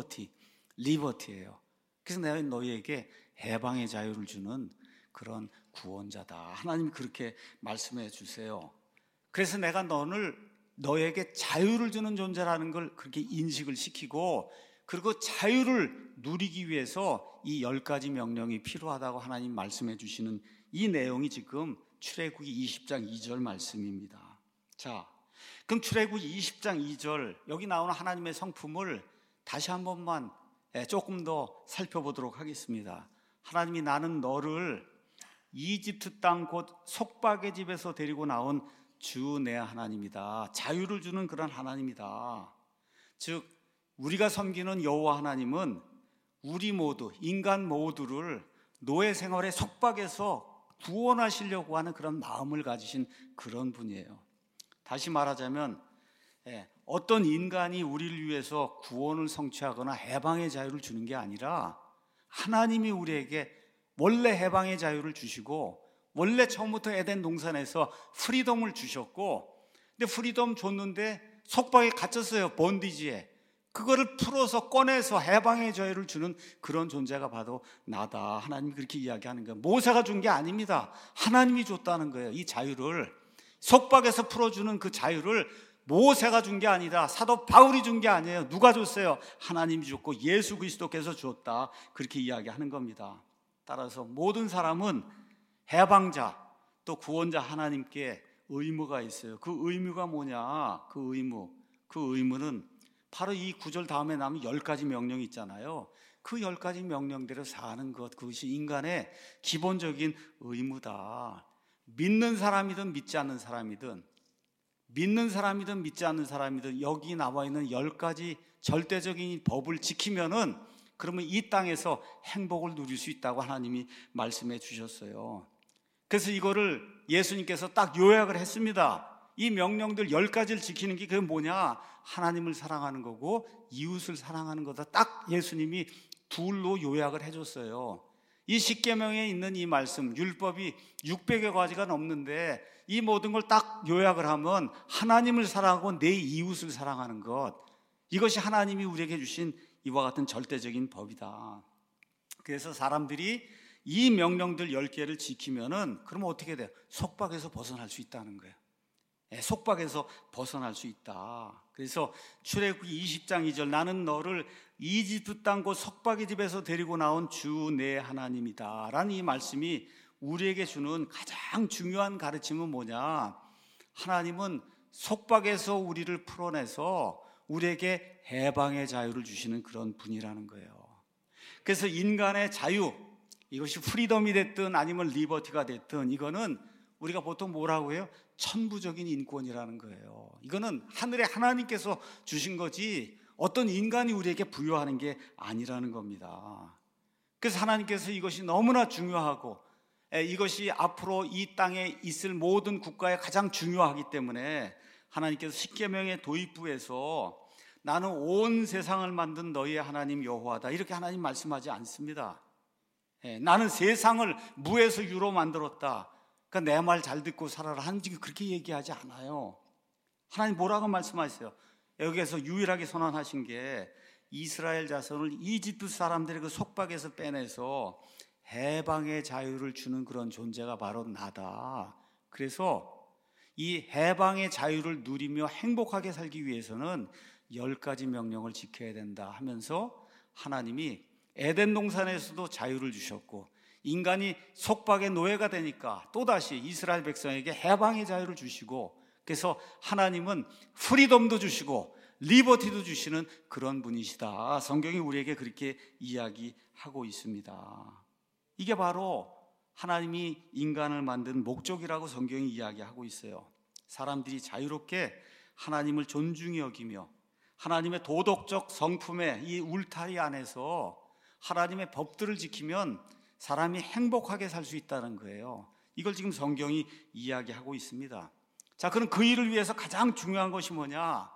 리버티예요. 그래서 내가 너희에게 해방의 자유를 주는 그런 구원자다. 하나님이 그렇게 말씀해 주세요. 그래서 내가 너를 너에게 자유를 주는 존재라는 걸 그렇게 인식을 시키고, 그리고 자유를 누리기 위해서 이 10가지 명령이 필요하다고 하나님 말씀해 주시는 이 내용이 지금 출애굽기 20장 2절 말씀입니다. 자, 그럼 출애굽기 20장 2절 여기 나오는 하나님의 성품을 다시 한 번만 조금 더 살펴보도록 하겠습니다. 하나님이 나는 너를 이집트 땅 곧 속박의 집에서 데리고 나온 주 내 하나님이다. 자유를 주는 그런 하나님이다. 즉 우리가 섬기는 여호와 하나님은 우리 모두, 인간 모두를 노예 생활의 속박에서 구원하시려고 하는 그런 마음을 가지신 그런 분이에요. 다시 말하자면 어떤 인간이 우리를 위해서 구원을 성취하거나 해방의 자유를 주는 게 아니라 하나님이 우리에게 원래 해방의 자유를 주시고, 원래 처음부터 에덴 동산에서 프리덤을 주셨고, 근데 프리덤 줬는데 속박에 갇혔어요. 본디지에. 그거를 풀어서 꺼내서 해방의 자유를 주는 그런 존재가 바로 나다. 하나님이 그렇게 이야기하는 거예요. 모세가 준 게 아닙니다. 하나님이 줬다는 거예요. 이 자유를, 속박에서 풀어주는 그 자유를 모세가 준 게 아니라 사도 바울이 준 게 아니에요. 누가 줬어요? 하나님이 줬고 예수 그리스도께서 줬다. 그렇게 이야기하는 겁니다. 따라서 모든 사람은 해방자 또 구원자 하나님께 의무가 있어요. 그 의무가 뭐냐? 그 의무는 바로 이 구절 다음에 나오는 10가지 명령이 있잖아요. 그 10가지 명령대로 사는 것, 그것이 인간의 기본적인 의무다. 믿는 사람이든 믿지 않는 사람이든, 믿는 사람이든 믿지 않는 사람이든 여기 나와 있는 10가지 절대적인 법을 지키면은 그러면 이 땅에서 행복을 누릴 수 있다고 하나님이 말씀해 주셨어요. 그래서 이거를 예수님께서 딱 요약을 했습니다. 이 명령들 10가지를 지키는 게 그게 뭐냐? 하나님을 사랑하는 거고 이웃을 사랑하는 거다. 딱 예수님이 둘로 요약을 해줬어요. 이 십계명에 있는 이 말씀, 율법이 600여 가지가 넘는데 이 모든 걸 딱 요약을 하면 하나님을 사랑하고 내 이웃을 사랑하는 것, 이것이 하나님이 우리에게 주신 이와 같은 절대적인 법이다. 그래서 사람들이 이 명령들 10개를 지키면은 그러면 어떻게 돼요? 속박에서 벗어날 수 있다는 거예요. 속박에서 벗어날 수 있다. 그래서 출애굽기 20장 2절 나는 너를 이집트 땅 곧 속박의 집에서 데리고 나온 주 내 하나님이다 라는 이 말씀이 우리에게 주는 가장 중요한 가르침은 뭐냐? 하나님은 속박에서 우리를 풀어내서 우리에게 해방의 자유를 주시는 그런 분이라는 거예요. 그래서 인간의 자유, 이것이 프리덤이 됐든 아니면 리버티가 됐든 이거는 우리가 보통 뭐라고 해요? 천부적인 인권이라는 거예요. 이거는 하늘의 하나님께서 주신 거지 어떤 인간이 우리에게 부여하는 게 아니라는 겁니다. 그래서 하나님께서 이것이 너무나 중요하고 이것이 앞으로 이 땅에 있을 모든 국가에 가장 중요하기 때문에 하나님께서 십계명의 도입부에서 나는 온 세상을 만든 너희의 하나님 여호와다 이렇게 하나님 말씀하지 않습니다. 나는 세상을 무에서 유로 만들었다. 그러니까 내 말 잘 듣고 살아라 하는지 그렇게 얘기하지 않아요. 하나님 뭐라고 말씀하세요? 여기에서 유일하게 선언하신 게 이스라엘 자손을 이집트 사람들의 그 속박에서 빼내서 해방의 자유를 주는 그런 존재가 바로 나다. 그래서 이 해방의 자유를 누리며 행복하게 살기 위해서는 10가지 명령을 지켜야 된다 하면서 하나님이 에덴 동산에서도 자유를 주셨고 인간이 속박의 노예가 되니까 또다시 이스라엘 백성에게 해방의 자유를 주시고, 그래서 하나님은 프리덤도 주시고 리버티도 주시는 그런 분이시다. 성경이 우리에게 그렇게 이야기하고 있습니다. 이게 바로 하나님이 인간을 만든 목적이라고 성경이 이야기하고 있어요. 사람들이 자유롭게 하나님을 존중히 여기며 하나님의 도덕적 성품의 이 울타리 안에서 하나님의 법들을 지키면 사람이 행복하게 살 수 있다는 거예요. 이걸 지금 성경이 이야기하고 있습니다. 자, 그럼 그 일을 위해서 가장 중요한 것이 뭐냐?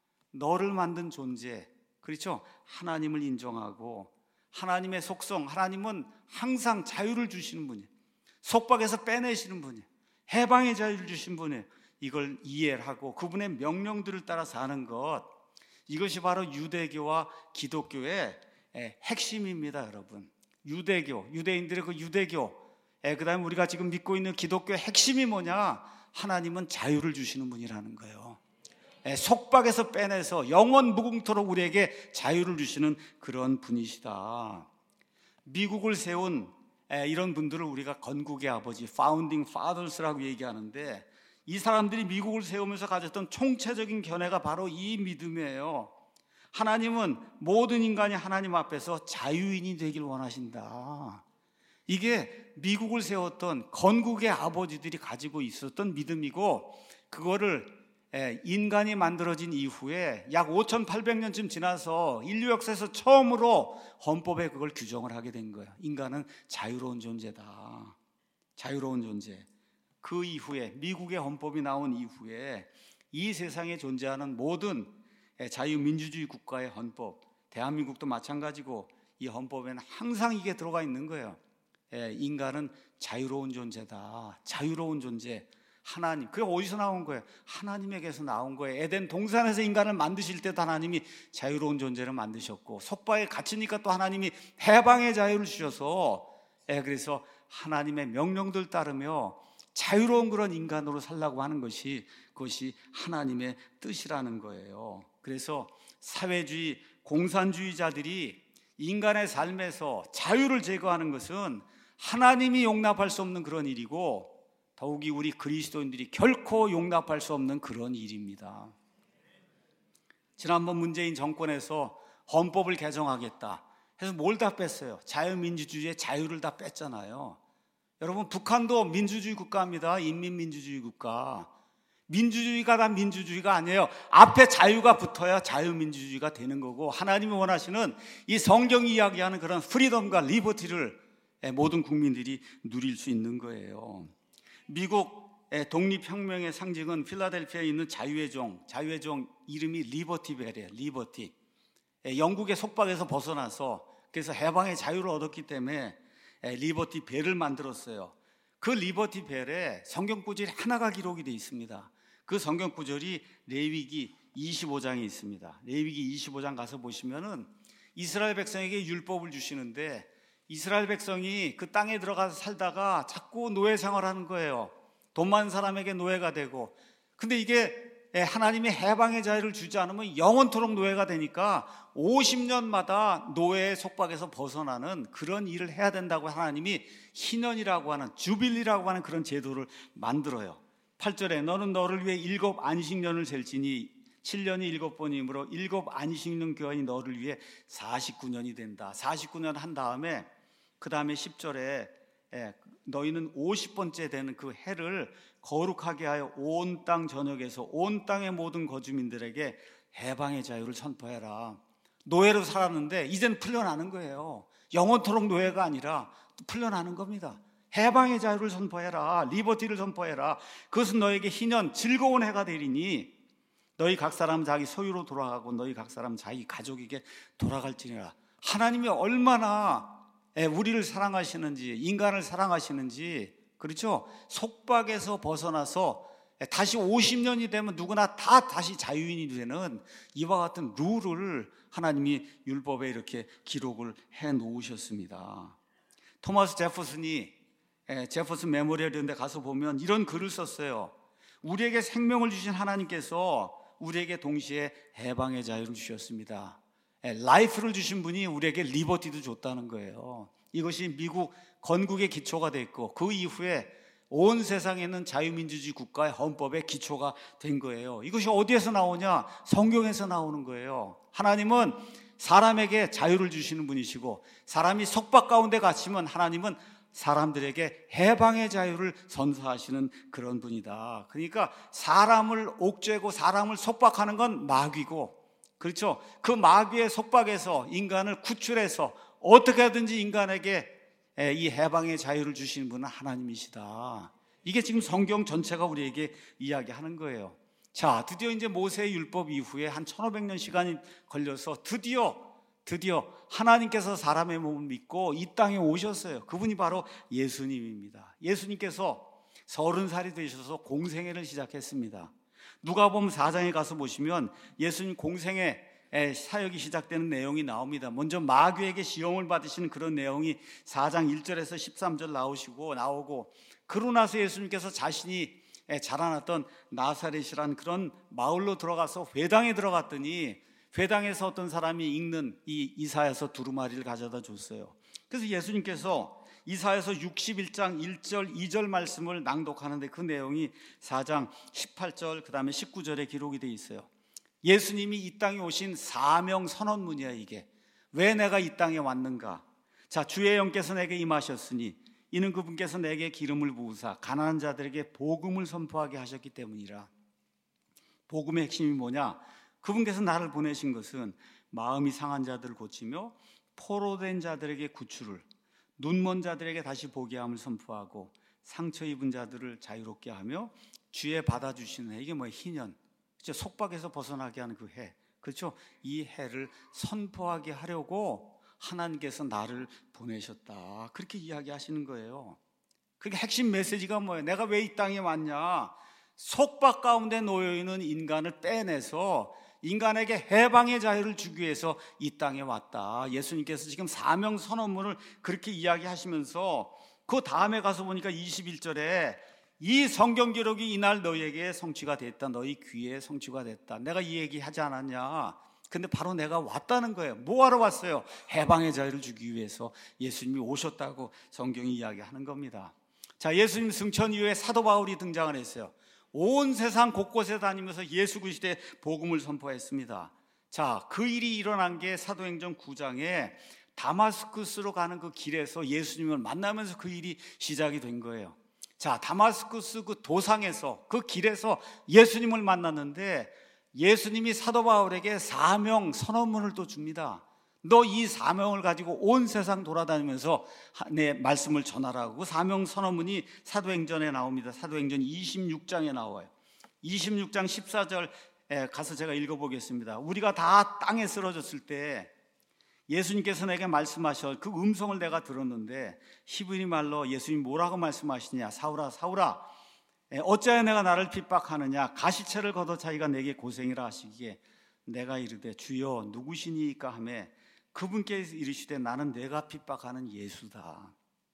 너를 만든 존재, 그렇죠? 하나님을 인정하고 하나님의 속성, 하나님은 항상 자유를 주시는 분이에요. 속박에서 빼내시는 분이에요. 해방의 자유를 주신 분이에요. 이걸 이해를 하고 그분의 명령들을 따라 사는 것, 이것이 바로 유대교와 기독교의 핵심입니다, 여러분. 유대교, 유대인들의 그 유대교, 그 다음에 우리가 지금 믿고 있는 기독교의 핵심이 뭐냐? 하나님은 자유를 주시는 분이라는 거예요. 속박에서 빼내서 영원 무궁토록 우리에게 자유를 주시는 그런 분이시다. 미국을 세운 이런 분들을 우리가 건국의 아버지, Founding Fathers라고 얘기하는데, 이 사람들이 미국을 세우면서 가졌던 총체적인 견해가 바로 이 믿음이에요. 하나님은 모든 인간이 하나님 앞에서 자유인이 되길 원하신다. 이게 미국을 세웠던 건국의 아버지들이 가지고 있었던 믿음이고, 그거를 인간이 만들어진 이후에 약 5,800년쯤 지나서 인류 역사에서 처음으로 헌법에 그걸 규정을 하게 된 거예요. 인간은 자유로운 존재다. 자유로운 존재. 그 이후에 미국의 헌법이 나온 이후에 이 세상에 존재하는 모든 자유민주주의 국가의 헌법, 대한민국도 마찬가지고 이 헌법에는 항상 이게 들어가 있는 거예요. 인간은 자유로운 존재다. 자유로운 존재. 하나님, 그게 어디서 나온 거예요? 하나님에게서 나온 거예요. 에덴 동산에서 인간을 만드실 때도 하나님이 자유로운 존재를 만드셨고, 속박에 갇히니까 또 하나님이 해방의 자유를 주셔서, 그래서 하나님의 명령들 따르며 자유로운 그런 인간으로 살라고 하는 것이, 그것이 하나님의 뜻이라는 거예요. 그래서 사회주의, 공산주의자들이 인간의 삶에서 자유를 제거하는 것은 하나님이 용납할 수 없는 그런 일이고, 더욱이 우리 그리스도인들이 결코 용납할 수 없는 그런 일입니다. 지난번 문재인 정권에서 헌법을 개정하겠다 해서 뭘 다 뺐어요? 자유민주주의의 자유를 다 뺐잖아요. 여러분, 북한도 민주주의 국가입니다. 인민민주주의 국가. 민주주의가 다 민주주의가 아니에요. 앞에 자유가 붙어야 자유민주주의가 되는 거고, 하나님이 원하시는 이 성경이 이야기하는 그런 프리덤과 리버티를 모든 국민들이 누릴 수 있는 거예요. 미국 독립혁명의 상징은 필라델피아에 있는 자유의 종 이름이 리버티 벨이에요. 리버티. 영국의 속박에서 벗어나서, 그래서 해방의 자유를 얻었기 때문에 리버티 벨을 만들었어요. 그 리버티 벨에 성경 구절이 하나가 기록이 되어 있습니다. 그 성경 구절이 레위기 25장에 있습니다. 레위기 25장 가서 보시면은 이스라엘 백성에게 율법을 주시는데, 이스라엘 백성이 그 땅에 들어가서 살다가 자꾸 노예 생활하는 거예요. 돈 많은 사람에게 노예가 되고. 근데 이게 하나님의 해방의 자유를 주지 않으면 영원토록 노예가 되니까 50년마다 노예의 속박에서 벗어나는 그런 일을 해야 된다고 하나님이 희년이라고 하는, 주빌리라고 하는 그런 제도를 만들어요. 8절에 너는 너를 위해 7 안식년을 셀지니 7년이 7번이므로 7 안식년 교환이 너를 위해 49년이 된다. 49년 한 다음에 그 다음에 10절에 너희는 50번째 되는 그 해를 거룩하게 하여 온 땅 전역에서 온 땅의 모든 거주민들에게 해방의 자유를 선포해라. 노예로 살았는데 이젠 풀려나는 거예요. 영원토록 노예가 아니라 풀려나는 겁니다. 해방의 자유를 선포해라. 리버티를 선포해라. 그것은 너에게 희년 즐거운 해가 되리니 너희 각 사람 자기 소유로 돌아가고 너희 각 사람 자기 가족에게 돌아갈지니라. 하나님이 얼마나 우리를 사랑하시는지, 인간을 사랑하시는지, 그렇죠? 속박에서 벗어나서 다시 50년이 되면 누구나 다 다시 자유인이 되는 이와 같은 룰을 하나님이 율법에 이렇게 기록을 해 놓으셨습니다. 토마스 제퍼슨이 제퍼슨 메모리얼 이런 데 가서 보면 이런 글을 썼어요. 우리에게 생명을 주신 하나님께서 우리에게 동시에 해방의 자유를 주셨습니다. 라이프를 주신 분이 우리에게 리버티도 줬다는 거예요. 이것이 미국 건국의 기초가 됐고, 그 이후에 온 세상에 있는 자유민주주의 국가의 헌법의 기초가 된 거예요. 이것이 어디에서 나오냐? 성경에서 나오는 거예요. 하나님은 사람에게 자유를 주시는 분이시고, 사람이 속박 가운데 갇히면 하나님은 사람들에게 해방의 자유를 선사하시는 그런 분이다. 그러니까 사람을 옥죄고 사람을 속박하는 건 마귀고, 그렇죠? 그 마귀의 속박에서 인간을 구출해서 어떻게 하든지 인간에게 이 해방의 자유를 주시는 분은 하나님이시다. 이게 지금 성경 전체가 우리에게 이야기하는 거예요. 자, 드디어 이제 모세의 율법 이후에 한 1500년 시간이 걸려서 드디어 하나님께서 사람의 몸을 믿고 이 땅에 오셨어요. 그분이 바로 예수님입니다. 예수님께서 30살이 되셔서 공생애를 시작했습니다. 누가복음 4장에 가서 보시면 예수님 공생애 사역이 시작되는 내용이 나옵니다. 먼저 마귀에게 시험을 받으시는 그런 내용이 4장 1절에서 13절 나오고, 그러고 나서 예수님께서 자신이 자라났던 나사렛이란 그런 마을로 들어가서 회당에 들어갔더니 회당에서 어떤 사람이 읽는 이 이사야서 두루마리를 가져다 줬어요. 그래서 예수님께서 이사야서 61장 1절 2절 말씀을 낭독하는데 그 내용이 4장 18절 그 다음에 19절에 기록이 되어 있어요. 예수님이 이 땅에 오신 사명 선언문이야. 이게 왜 내가 이 땅에 왔는가. 자, 주의 영께서 내게 임하셨으니 이는 그분께서 내게 기름을 부으사 가난한 자들에게 복음을 선포하게 하셨기 때문이라. 복음의 핵심이 뭐냐? 그분께서 나를 보내신 것은 마음이 상한 자들을 고치며 포로된 자들에게 구출을, 눈먼 자들에게 다시 보게 함을 선포하고 상처 입은 자들을 자유롭게 하며 주의 받아주시는 해. 이게 뭐예요? 희년, 그렇죠? 속박에서 벗어나게 하는 그 해, 그렇죠? 이 해를 선포하게 하려고 하나님께서 나를 보내셨다, 그렇게 이야기하시는 거예요. 그게 핵심 메시지가 뭐예요? 내가 왜 이 땅에 왔냐? 속박 가운데 놓여있는 인간을 빼내서 인간에게 해방의 자유를 주기 위해서 이 땅에 왔다. 예수님께서 지금 사명 선언문을 그렇게 이야기하시면서 그 다음에 가서 보니까 21절에 이 성경 기록이 이날 너희에게 성취가 됐다. 너희 귀에 성취가 됐다. 내가 이 얘기 하지 않았냐? 근데 바로 내가 왔다는 거예요. 뭐하러 왔어요? 해방의 자유를 주기 위해서 예수님이 오셨다고 성경이 이야기하는 겁니다. 자, 예수님 승천 이후에 사도 바울이 등장을 했어요. 온 세상 곳곳에 다니면서 예수 그리스도의 복음을 선포했습니다. 자, 그 일이 일어난 게 사도행전 9장에 다마스쿠스로 가는 그 길에서 예수님을 만나면서 그 일이 시작이 된 거예요. 자, 다마스쿠스 그 도상에서 그 길에서 예수님을 만났는데 예수님이 사도 바울에게 사명 선언문을 또 줍니다. 너 이 사명을 가지고 온 세상 돌아다니면서 내 말씀을 전하라고. 그 사명 선언문이 사도행전에 나옵니다. 사도행전 26장에 나와요. 26장 14절에 가서 제가 읽어보겠습니다. 우리가 다 땅에 쓰러졌을 때 예수님께서 내게 말씀하셔. 그 음성을 내가 들었는데 히브리 말로 예수님이 뭐라고 말씀하시냐? 사울아 사울아 어찌하여 내가 나를 핍박하느냐? 가시체를 걷어 자기가 내게 고생이라 하시기에 내가 이르되 주여 누구시니까 하며 그분께 이르시되 나는 내가 핍박하는 예수다.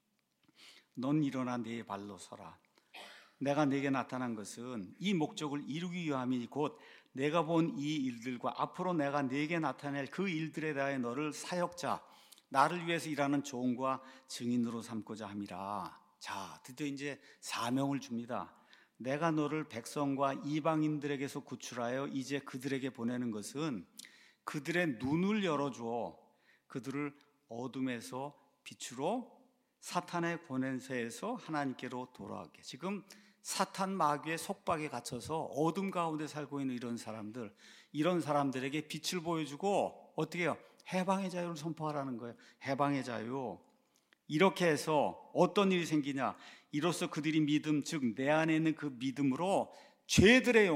넌 일어나 네 발로 서라. 내가 네게 나타난 것은 이 목적을 이루기 위함이니 곧 내가 본 이 일들과 앞으로 내가 네게 나타낼 그 일들에 대하여 너를 사역자, 나를 위해서 일하는 종과 증인으로 삼고자 함이라. 자, 드디어 이제 사명을 줍니다. 내가 너를 백성과 이방인들에게서 구출하여 이제 그들에게 보내는 것은 그들의 눈을 열어주어 그들을 어둠에서 빛으로 사탄의 권세에서 하나님께로 돌아가게. 지금 사탄 마귀의 속박에 갇혀서 어둠 가운데 살고 있는 이런 사람들에게 빛을 보여주고 어떻게 해요? 해방의 자유를 선포하라는 거예요. 해방의 자유. 이렇게 해서 어떤 일이 생기냐? 이로써 그들이 믿음, 즉 내 안에 있는 그 믿음으로 죄들의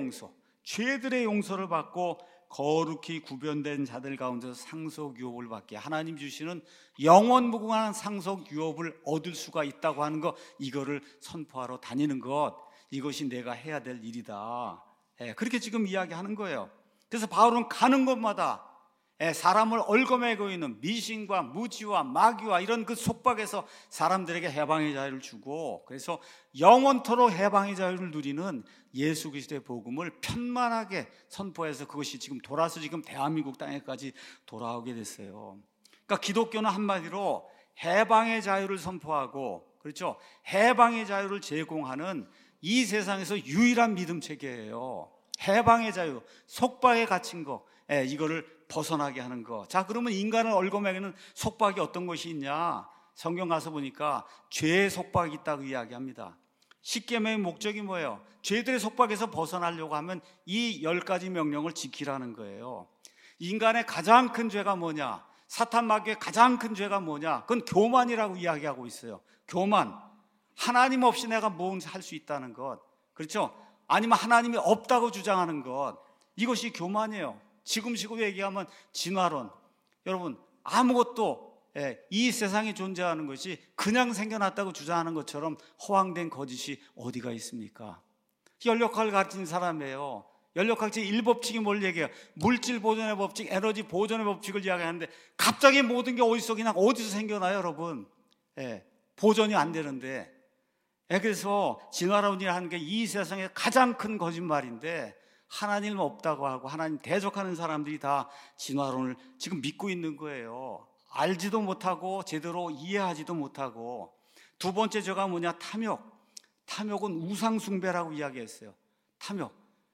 용서를 받고 거룩히 구별된 자들 가운데서 상속 유업을 받게, 하나님 주시는 영원 무궁한 상속 유업을 얻을 수가 있다고 하는 것, 이거를 선포하러 다니는 것, 이것이 내가 해야 될 일이다. 그렇게 지금 이야기하는 거예요. 그래서 바울은 가는 곳마다 사람을 얽어매고 있는 미신과 무지와 마귀와 이런 그 속박에서 사람들에게 해방의 자유를 주고, 그래서 영원토록 해방의 자유를 누리는 예수 그리스도의 복음을 편만하게 선포해서 그것이 지금 돌아서 지금 대한민국 땅에까지 돌아오게 됐어요. 그러니까 기독교는 한마디로 해방의 자유를 선포하고, 그렇죠? 해방의 자유를 제공하는 이 세상에서 유일한 믿음 체계예요. 해방의 자유, 속박에 갇힌 거, 이거를 벗어나게 하는 거. 자, 그러면 인간을 얽어매기는 속박이 어떤 것이 있냐? 성경 가서 보니까 죄의 속박이 있다고 이야기합니다. 십계명의 목적이 뭐예요? 죄들의 속박에서 벗어나려고 하면 이 10가지 명령을 지키라는 거예요. 인간의 가장 큰 죄가 뭐냐? 사탄 마귀의 가장 큰 죄가 뭐냐? 그건 교만이라고 이야기하고 있어요. 교만. 하나님 없이 내가 무엇을 할 수 있다는 것, 그렇죠? 아니면 하나님이 없다고 주장하는 것, 이것이 교만이에요. 지금식으로 얘기하면 진화론. 여러분, 아무것도 이 세상에 존재하는 것이 그냥 생겨났다고 주장하는 것처럼 허황된 거짓이 어디가 있습니까? 연력학을 가진 사람이에요. 연력학적 1법칙이 뭘 얘기해요? 물질 보존의 법칙, 에너지 보존의 법칙을 이야기하는데 갑자기 모든 게 어디서 그냥 어디서 생겨나요, 여러분? 보존이 안 되는데. 그래서 진화론이라는 게 이 세상의 가장 큰 거짓말인데, 하나님 없다고 하고 하나님 대적하는 사람들이 다 진화론을 지금 믿고 있는 거예요. 알지도 못하고 제대로 이해하지도 못하고. 두 번째 죄가 뭐냐? 탐욕. 탐욕은 우상숭배라고 이야기했어요. 탐욕.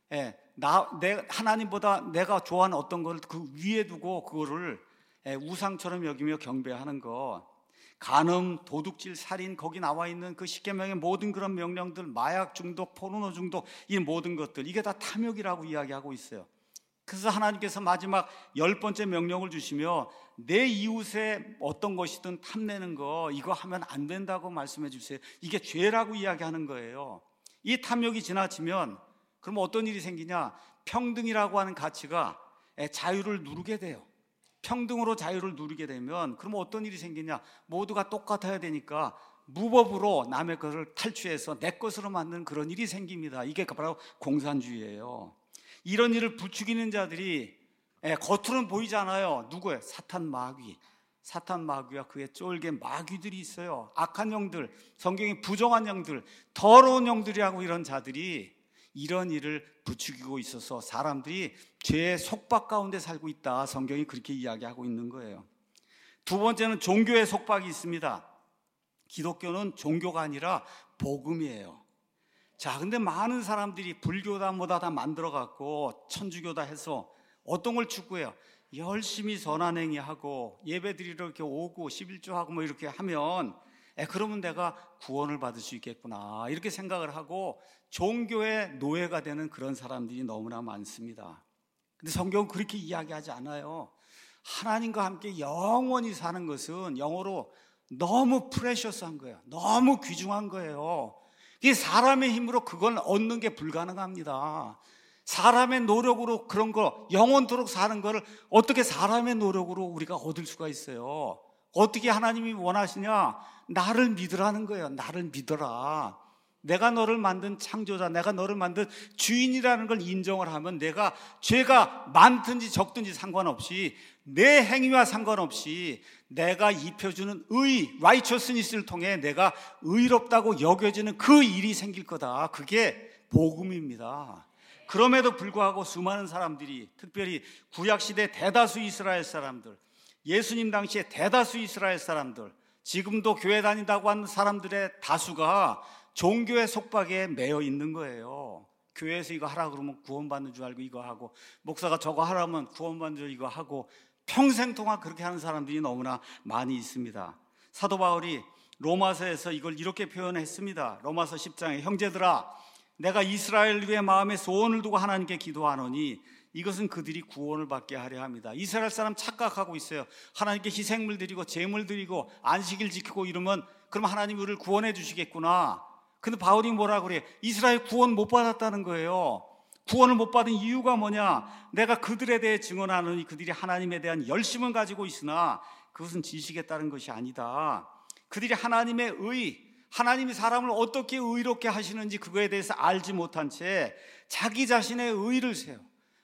하나님보다 내가 좋아하는 어떤 걸 그 위에 두고 그거를 우상처럼 여기며 경배하는 것. 간음, 도둑질, 살인, 거기 나와 있는 그 십계명의 모든 그런 명령들, 마약 중독, 포르노 중독, 이 모든 것들, 이게 다 탐욕이라고 이야기하고 있어요. 그래서 하나님께서 마지막 10번째 명령을 주시며 내 이웃의 어떤 것이든 탐내는 거, 이거 하면 안 된다고 말씀해 주세요. 이게 죄라고 이야기하는 거예요. 이 탐욕이 지나치면 그럼 어떤 일이 생기냐? 평등이라고 하는 가치가 자유를 누르게 돼요. 평등으로 자유를 누리게 되면 그럼 어떤 일이 생기냐? 모두가 똑같아야 되니까 무법으로 남의 것을 탈취해서 내 것으로 만드는 그런 일이 생깁니다. 이게 바로 공산주의예요. 이런 일을 부추기는 자들이 겉으로는 보이지 않아요. 누구예요? 사탄 마귀. 사탄 마귀와 그의 쫄개 마귀들이 있어요. 악한 영들, 성경에 부정한 영들, 더러운 영들이라고 이런 자들이 이런 일을 부추기고 있어서 사람들이 죄의 속박 가운데 살고 있다. 성경이 그렇게 이야기하고 있는 거예요. 두 번째는 종교의 속박이 있습니다. 기독교는 종교가 아니라 복음이에요. 자, 근데 많은 사람들이 불교다 뭐다 다 만들어갖고 천주교다 해서 어떤 걸 추구해요? 열심히 선한행위 하고 예배드리러 이렇게 오고 11조하고 뭐 이렇게 하면 그러면 내가 구원을 받을 수 있겠구나, 이렇게 생각을 하고 종교의 노예가 되는 그런 사람들이 너무나 많습니다. 근데 성경은 그렇게 이야기하지 않아요. 하나님과 함께 영원히 사는 것은 영어로 너무 프레셔스한 거예요. 너무 귀중한 거예요. 이 사람의 힘으로 그걸 얻는 게 불가능합니다. 사람의 노력으로 그런 거 영원토록 사는 거를 어떻게 사람의 노력으로 우리가 얻을 수가 있어요? 어떻게 하나님이 원하시냐? 나를 믿으라는 거예요. 나를 믿어라. 내가 너를 만든 창조자, 내가 너를 만든 주인이라는 걸 인정을 하면 내가 죄가 많든지 적든지 상관없이, 내 행위와 상관없이 내가 입혀주는 의, righteousness를 통해 내가 의롭다고 여겨지는 그 일이 생길 거다. 그게 복음입니다. 그럼에도 불구하고 수많은 사람들이, 특별히 구약시대 대다수 이스라엘 사람들, 예수님 당시에 대다수 이스라엘 사람들, 지금도 교회 다닌다고 하는 사람들의 다수가 종교의 속박에 매여 있는 거예요. 교회에서 이거 하라 그러면 구원받는 줄 알고 이거 하고, 목사가 저거 하라면 구원받는 줄 이거 하고, 평생 동안 그렇게 하는 사람들이 너무나 많이 있습니다. 사도 바울이 로마서에서 이걸 이렇게 표현했습니다. 로마서 10장에 형제들아, 내가 이스라엘 위에 마음에 소원을 두고 하나님께 기도하노니 이것은 그들이 구원을 받게 하려 합니다. 이스라엘 사람 착각하고 있어요. 하나님께 희생물 드리고 제물 드리고 안식일 지키고 이러면 그럼 하나님 우리를 구원해 주시겠구나. 근데 바울이 뭐라고 그래? 이스라엘 구원 못 받았다는 거예요. 구원을 못 받은 이유가 뭐냐? 내가 그들에 대해 증언하노니 그들이 하나님에 대한 열심은 가지고 있으나 그것은 지식에 따른 것이 아니다. 그들이 하나님의 의, 하나님이 사람을 어떻게 의롭게 하시는지 그거에 대해서 알지 못한 채 자기 자신의 의를 세워.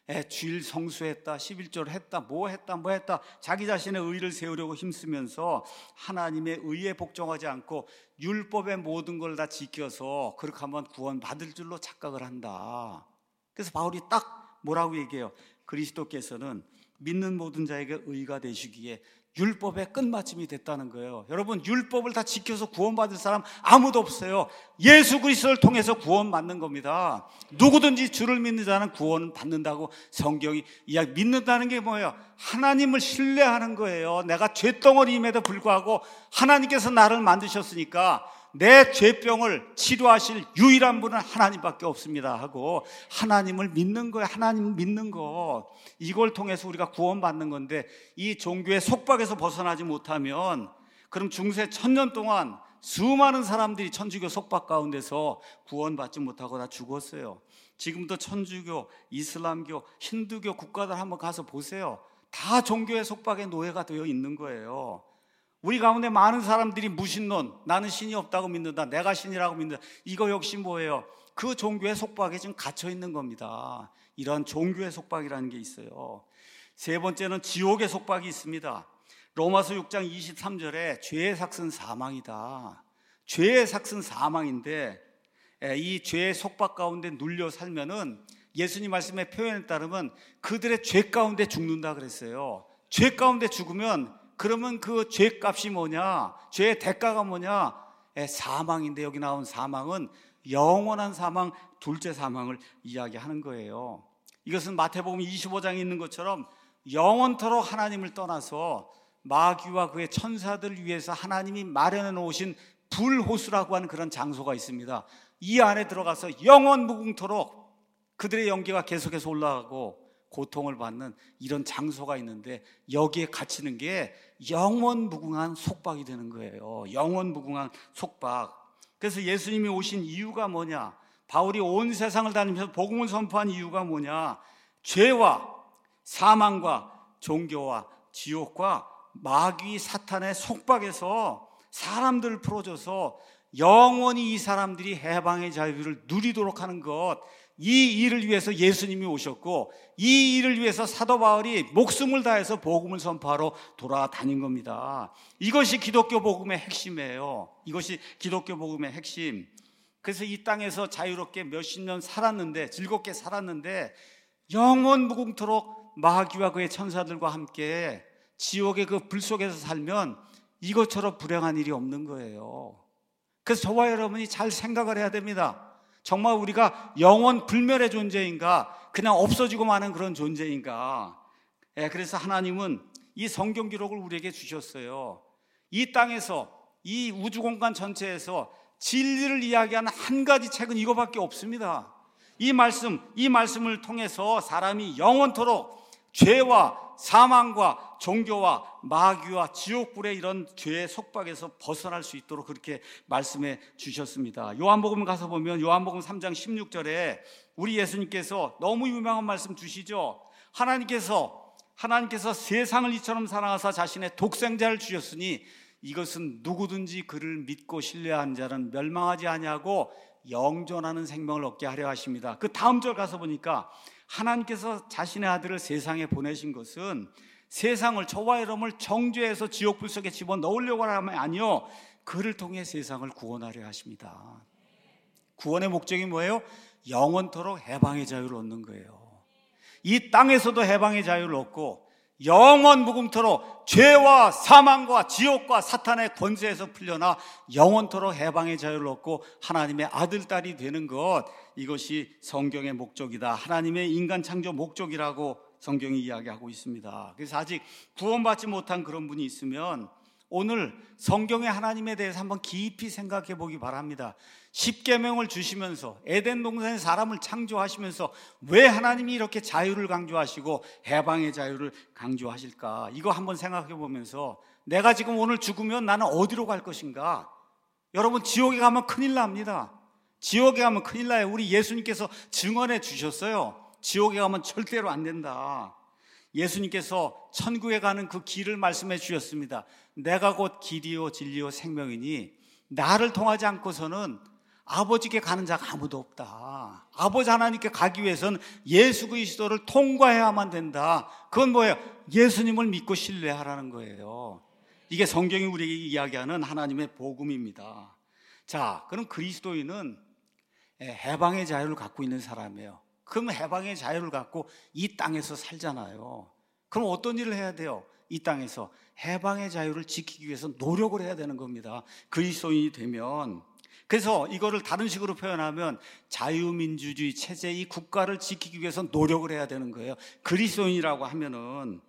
주일 성수했다, 11조를 했다, 뭐 했다 자기 자신의 의를 세우려고 힘쓰면서 하나님의 의에 복종하지 않고 율법의 모든 걸 다 지켜서 그렇게 하면 구원 받을 줄로 착각을 한다. 그래서 바울이 딱 뭐라고 얘기해요? 그리스도께서는 믿는 모든 자에게 의가 되시기에 율법의 끝마침이 됐다는 거예요. 여러분, 율법을 다 지켜서 구원받을 사람 아무도 없어요. 예수 그리스도를 통해서 구원받는 겁니다. 누구든지 주를 믿는 자는 구원 받는다고 성경이 이야기. 믿는다는 게 뭐예요? 하나님을 신뢰하는 거예요. 내가 죄덩어리임에도 불구하고 하나님께서 나를 만드셨으니까 내 죄병을 치료하실 유일한 분은 하나님밖에 없습니다 하고 하나님을 믿는 거예요. 하나님 믿는 거, 이걸 통해서 우리가 구원받는 건데, 이 종교의 속박에서 벗어나지 못하면 그럼 중세 1000년 동안 수많은 사람들이 천주교 속박 가운데서 구원받지 못하고 다 죽었어요. 지금도 천주교, 이슬람교, 힌두교 국가들 한번 가서 보세요. 다 종교의 속박의 노예가 되어 있는 거예요. 우리 가운데 많은 사람들이 무신론, 나는 신이 없다고 믿는다, 내가 신이라고 믿는다, 이거 역시 뭐예요? 그 종교의 속박에 지금 갇혀 있는 겁니다. 이런 종교의 속박이라는 게 있어요. 세 번째는 지옥의 속박이 있습니다. 로마서 6장 23절에 죄의 삭은 사망이다. 죄의 삭은 사망인데 이 죄의 속박 가운데 눌려 살면은 예수님 말씀의 표현에 따르면 그들의 죄 가운데 죽는다 그랬어요. 죄 가운데 죽으면 그러면 그 죄값이 뭐냐? 죄의 대가가 뭐냐? 사망인데 여기 나온 사망은 영원한 사망, 둘째 사망을 이야기하는 거예요. 이것은 마태복음 25장에 있는 것처럼 영원토록 하나님을 떠나서 마귀와 그의 천사들을 위해서 하나님이 마련해 놓으신 불호수라고 하는 그런 장소가 있습니다. 이 안에 들어가서 영원 무궁토록 그들의 연기가 계속해서 올라가고 고통을 받는 이런 장소가 있는데 여기에 갇히는 게 영원 무궁한 속박이 되는 거예요. 영원 무궁한 속박. 그래서 예수님이 오신 이유가 뭐냐? 바울이 온 세상을 다니면서 복음을 선포한 이유가 뭐냐? 죄와 사망과 종교와 지옥과 마귀 사탄의 속박에서 사람들을 풀어줘서 영원히 이 사람들이 해방의 자유를 누리도록 하는 것, 이 일을 위해서 예수님이 오셨고 이 일을 위해서 사도 바울이 목숨을 다해서 복음을 선포하러 돌아다닌 겁니다. 이것이 기독교 복음의 핵심이에요. 이것이 기독교 복음의 핵심. 그래서 이 땅에서 자유롭게 몇십 년 살았는데, 즐겁게 살았는데 영원 무궁토록 마귀와 그의 천사들과 함께 지옥의 그 불 속에서 살면 이것처럼 불행한 일이 없는 거예요. 그래서 저와 여러분이 잘 생각을 해야 됩니다. 정말 우리가 영원 불멸의 존재인가, 그냥 없어지고 마는 그런 존재인가. 그래서 하나님은 이 성경 기록을 우리에게 주셨어요. 이 땅에서, 이 우주공간 전체에서 진리를 이야기하는 한 가지 책은 이거밖에 없습니다. 이 말씀을 통해서 사람이 영원토록 죄와 사망과 종교와 마귀와 지옥불의 이런 죄의 속박에서 벗어날 수 있도록 그렇게 말씀해 주셨습니다. 요한복음 가서 보면 요한복음 3장 16절에 우리 예수님께서 너무 유명한 말씀 주시죠. 하나님께서 세상을 이처럼 사랑하사 자신의 독생자를 주셨으니 이것은 누구든지 그를 믿고 신뢰한 자는 멸망하지 아니하고 영존하는 생명을 얻게 하려 하십니다. 그 다음 절 가서 보니까 하나님께서 자신의 아들을 세상에 보내신 것은 세상을, 저와 여러분을 정죄해서 지옥불 속에 집어넣으려고 하면 아니요, 그를 통해 세상을 구원하려 하십니다. 구원의 목적이 뭐예요? 영원토록 해방의 자유를 얻는 거예요. 이 땅에서도 해방의 자유를 얻고 영원 무궁토록 죄와 사망과 지옥과 사탄의 권세에서 풀려나 영원토록 해방의 자유를 얻고 하나님의 아들, 딸이 되는 것, 이것이 성경의 목적이다. 하나님의 인간 창조 목적이라고 성경이 이야기하고 있습니다. 그래서 아직 구원받지 못한 그런 분이 있으면 오늘 성경의 하나님에 대해서 한번 깊이 생각해 보기 바랍니다. 십계명을 주시면서 에덴 동산에 사람을 창조하시면서 왜 하나님이 이렇게 자유를 강조하시고 해방의 자유를 강조하실까? 이거 한번 생각해 보면서 내가 지금 오늘 죽으면 나는 어디로 갈 것인가? 여러분, 지옥에 가면 큰일 납니다. 지옥에 가면 큰일 나요. 우리 예수님께서 증언해 주셨어요. 지옥에 가면 절대로 안 된다. 예수님께서 천국에 가는 그 길을 말씀해 주셨습니다. 내가 곧 길이요 진리요 생명이니 나를 통하지 않고서는 아버지께 가는 자가 아무도 없다. 아버지 하나님께 가기 위해서는 예수 그리스도를 통과해야만 된다. 그건 뭐예요? 예수님을 믿고 신뢰하라는 거예요. 이게 성경이 우리에게 이야기하는 하나님의 복음입니다. 자, 그럼 그리스도인은 해방의 자유를 갖고 있는 사람이에요. 그럼 해방의 자유를 갖고 이 땅에서 살잖아요. 그럼 어떤 일을 해야 돼요? 이 땅에서 해방의 자유를 지키기 위해서 노력을 해야 되는 겁니다. 그리스도인이 되면. 그래서 이거를 다른 식으로 표현하면 자유민주주의 체제, 이 국가를 지키기 위해서 노력을 해야 되는 거예요. 그리스도인이라고 하면은,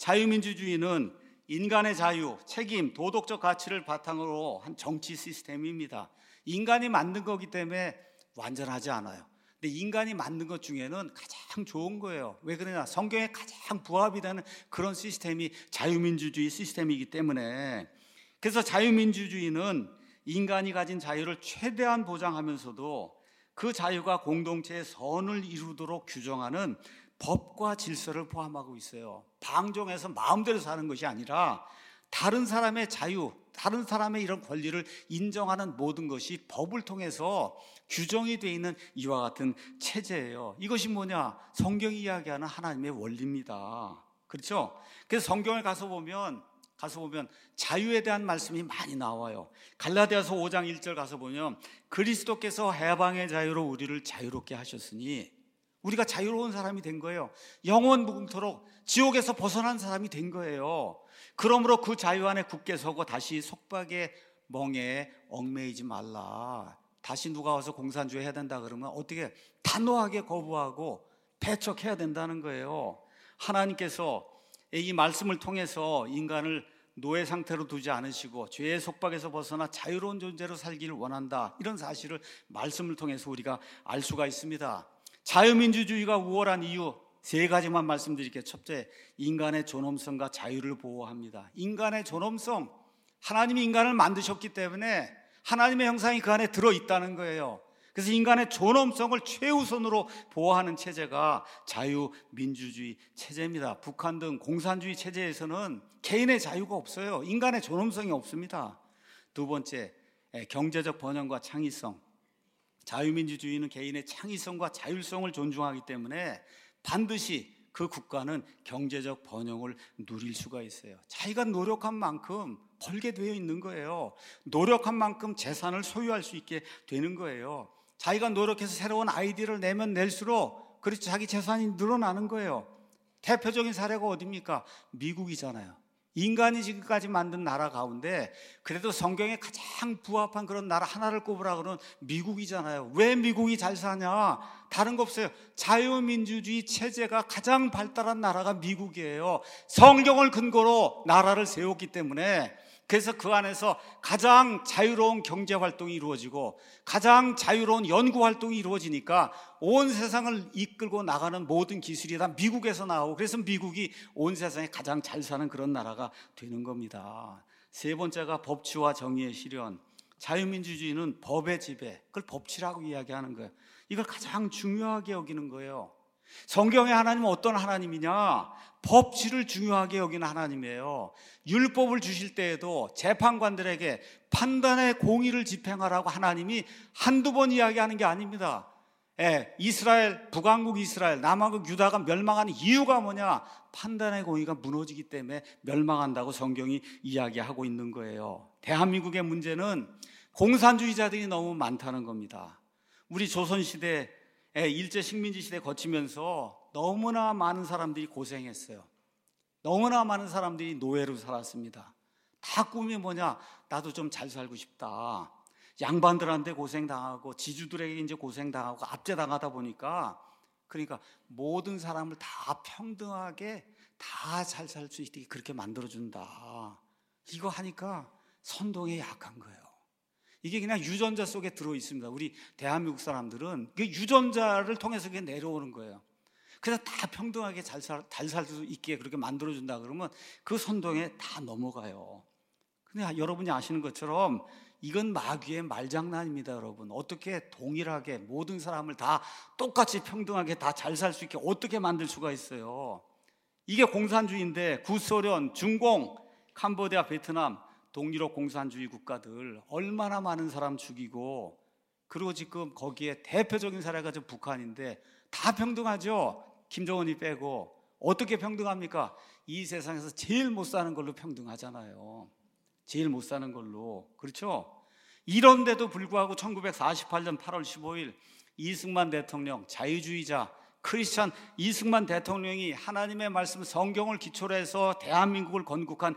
자유민주주의는 인간의 자유, 책임, 도덕적 가치를 바탕으로 한 정치 시스템입니다. 인간이 만든 거기 때문에 완전하지 않아요. 근데 인간이 만든 것 중에는 가장 좋은 거예요. 왜 그러냐? 성경에 가장 부합이 되는 그런 시스템이 자유민주주의 시스템이기 때문에. 그래서 자유민주주의는 인간이 가진 자유를 최대한 보장하면서도 그 자유가 공동체의 선을 이루도록 규정하는 법과 질서를 포함하고 있어요. 방종해서 마음대로 사는 것이 아니라 다른 사람의 자유, 다른 사람의 이런 권리를 인정하는 모든 것이 법을 통해서 규정이 되어 있는 이와 같은 체제예요. 이것이 뭐냐? 성경이 이야기하는 하나님의 원리입니다. 그렇죠? 그래서 성경을 가서 보면 가서 보면 자유에 대한 말씀이 많이 나와요. 갈라디아서 5장 1절 가서 보면 그리스도께서 해방의 자유로 우리를 자유롭게 하셨으니 우리가 자유로운 사람이 된 거예요. 영원 무궁토록 지옥에서 벗어난 사람이 된 거예요. 그러므로 그 자유 안에 굳게 서고 다시 속박의 멍에 얽매이지 말라. 다시 누가 와서 공산주의 해야 된다 그러면 어떻게 단호하게 거부하고 배척해야 된다는 거예요. 하나님께서 이 말씀을 통해서 인간을 노예 상태로 두지 않으시고 죄의 속박에서 벗어나 자유로운 존재로 살기를 원한다. 이런 사실을 말씀을 통해서 우리가 알 수가 있습니다. 자유민주주의가 우월한 이유 3가지만 말씀드릴게요. 첫째, 인간의 존엄성과 자유를 보호합니다. 인간의 존엄성, 하나님이 인간을 만드셨기 때문에 하나님의 형상이 그 안에 들어있다는 거예요. 그래서 인간의 존엄성을 최우선으로 보호하는 체제가 자유민주주의 체제입니다. 북한 등 공산주의 체제에서는 개인의 자유가 없어요. 인간의 존엄성이 없습니다. 두 번째, 경제적 번영과 창의성. 자유민주주의는 개인의 창의성과 자율성을 존중하기 때문에 반드시 그 국가는 경제적 번영을 누릴 수가 있어요. 자기가 노력한 만큼 벌게 되어 있는 거예요. 노력한 만큼 재산을 소유할 수 있게 되는 거예요. 자기가 노력해서 새로운 아이디어를 내면 낼수록 그렇죠, 자기 재산이 늘어나는 거예요. 대표적인 사례가 어디입니까? 미국이잖아요. 인간이 지금까지 만든 나라 가운데 그래도 성경에 가장 부합한 그런 나라 하나를 꼽으라 그러면 미국이잖아요. 왜 미국이 잘 사냐? 다른 거 없어요. 자유민주주의 체제가 가장 발달한 나라가 미국이에요. 성경을 근거로 나라를 세웠기 때문에, 그래서 그 안에서 가장 자유로운 경제활동이 이루어지고 가장 자유로운 연구활동이 이루어지니까 온 세상을 이끌고 나가는 모든 기술이 다 미국에서 나오고, 그래서 미국이 온 세상에 가장 잘 사는 그런 나라가 되는 겁니다. 세 번째가 법치와 정의의 실현. 자유민주주의는 법의 지배, 그걸 법치라고 이야기하는 거예요. 이걸 가장 중요하게 여기는 거예요. 성경의 하나님은 어떤 하나님이냐? 법치를 중요하게 여기는 하나님이에요. 율법을 주실 때에도 재판관들에게 판단의 공의를 집행하라고 하나님이 한두 번 이야기하는 게 아닙니다. 이스라엘, 북왕국 이스라엘, 남왕국 유다가 멸망하는 이유가 뭐냐? 판단의 공의가 무너지기 때문에 멸망한다고 성경이 이야기하고 있는 거예요. 대한민국의 문제는 공산주의자들이 너무 많다는 겁니다. 우리 조선시대 일제 식민지 시대 거치면서 너무나 많은 사람들이 고생했어요. 너무나 많은 사람들이 노예로 살았습니다. 다 꿈이 뭐냐? 나도 좀 잘 살고 싶다. 양반들한테 고생당하고 지주들에게 이제 고생당하고 압제당하다 보니까, 그러니까 모든 사람을 다 평등하게 다 잘 살 수 있게 그렇게 만들어준다. 이거 하니까 선동에 약한 거예요. 이게 그냥 유전자 속에 들어 있습니다. 우리 대한민국 사람들은 그 유전자를 통해서 그게 내려오는 거예요. 그래서 다 평등하게 잘 살 수 있게 그렇게 만들어준다 그러면 그 선동에 다 넘어가요. 근데 여러분이 아시는 것처럼 이건 마귀의 말장난입니다, 여러분. 어떻게 동일하게 모든 사람을 다 똑같이 평등하게 다 잘 살 수 있게 어떻게 만들 수가 있어요? 이게 공산주의인데 구소련, 중공, 캄보디아, 베트남 동유럽 공산주의 국가들 얼마나 많은 사람 죽이고, 그리고 지금 거기에 대표적인 사례가 저 북한인데 다 평등하죠. 김정은이 빼고. 어떻게 평등합니까? 이 세상에서 제일 못 사는 걸로 평등하잖아요. 제일 못 사는 걸로. 그렇죠? 이런데도 불구하고 1948년 8월 15일 이승만 대통령, 자유주의자 크리스찬 이승만 대통령이 하나님의 말씀 성경을 기초로 해서 대한민국을 건국한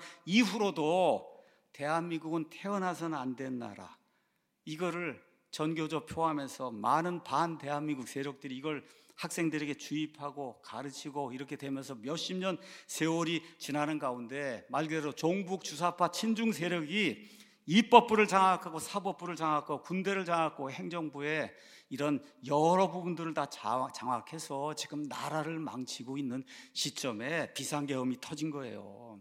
이후로도 대한민국은 태어나서는 안 된 나라, 이거를 전교조 포함해서 많은 반대한민국 세력들이 이걸 학생들에게 주입하고 가르치고 이렇게 되면서 몇십 년 세월이 지나는 가운데 말 그대로 종북 주사파 친중 세력이 입법부를 장악하고 사법부를 장악하고 군대를 장악하고 행정부에 이런 여러 부분들을 다 장악해서 지금 나라를 망치고 있는 시점에 비상계엄이 터진 거예요.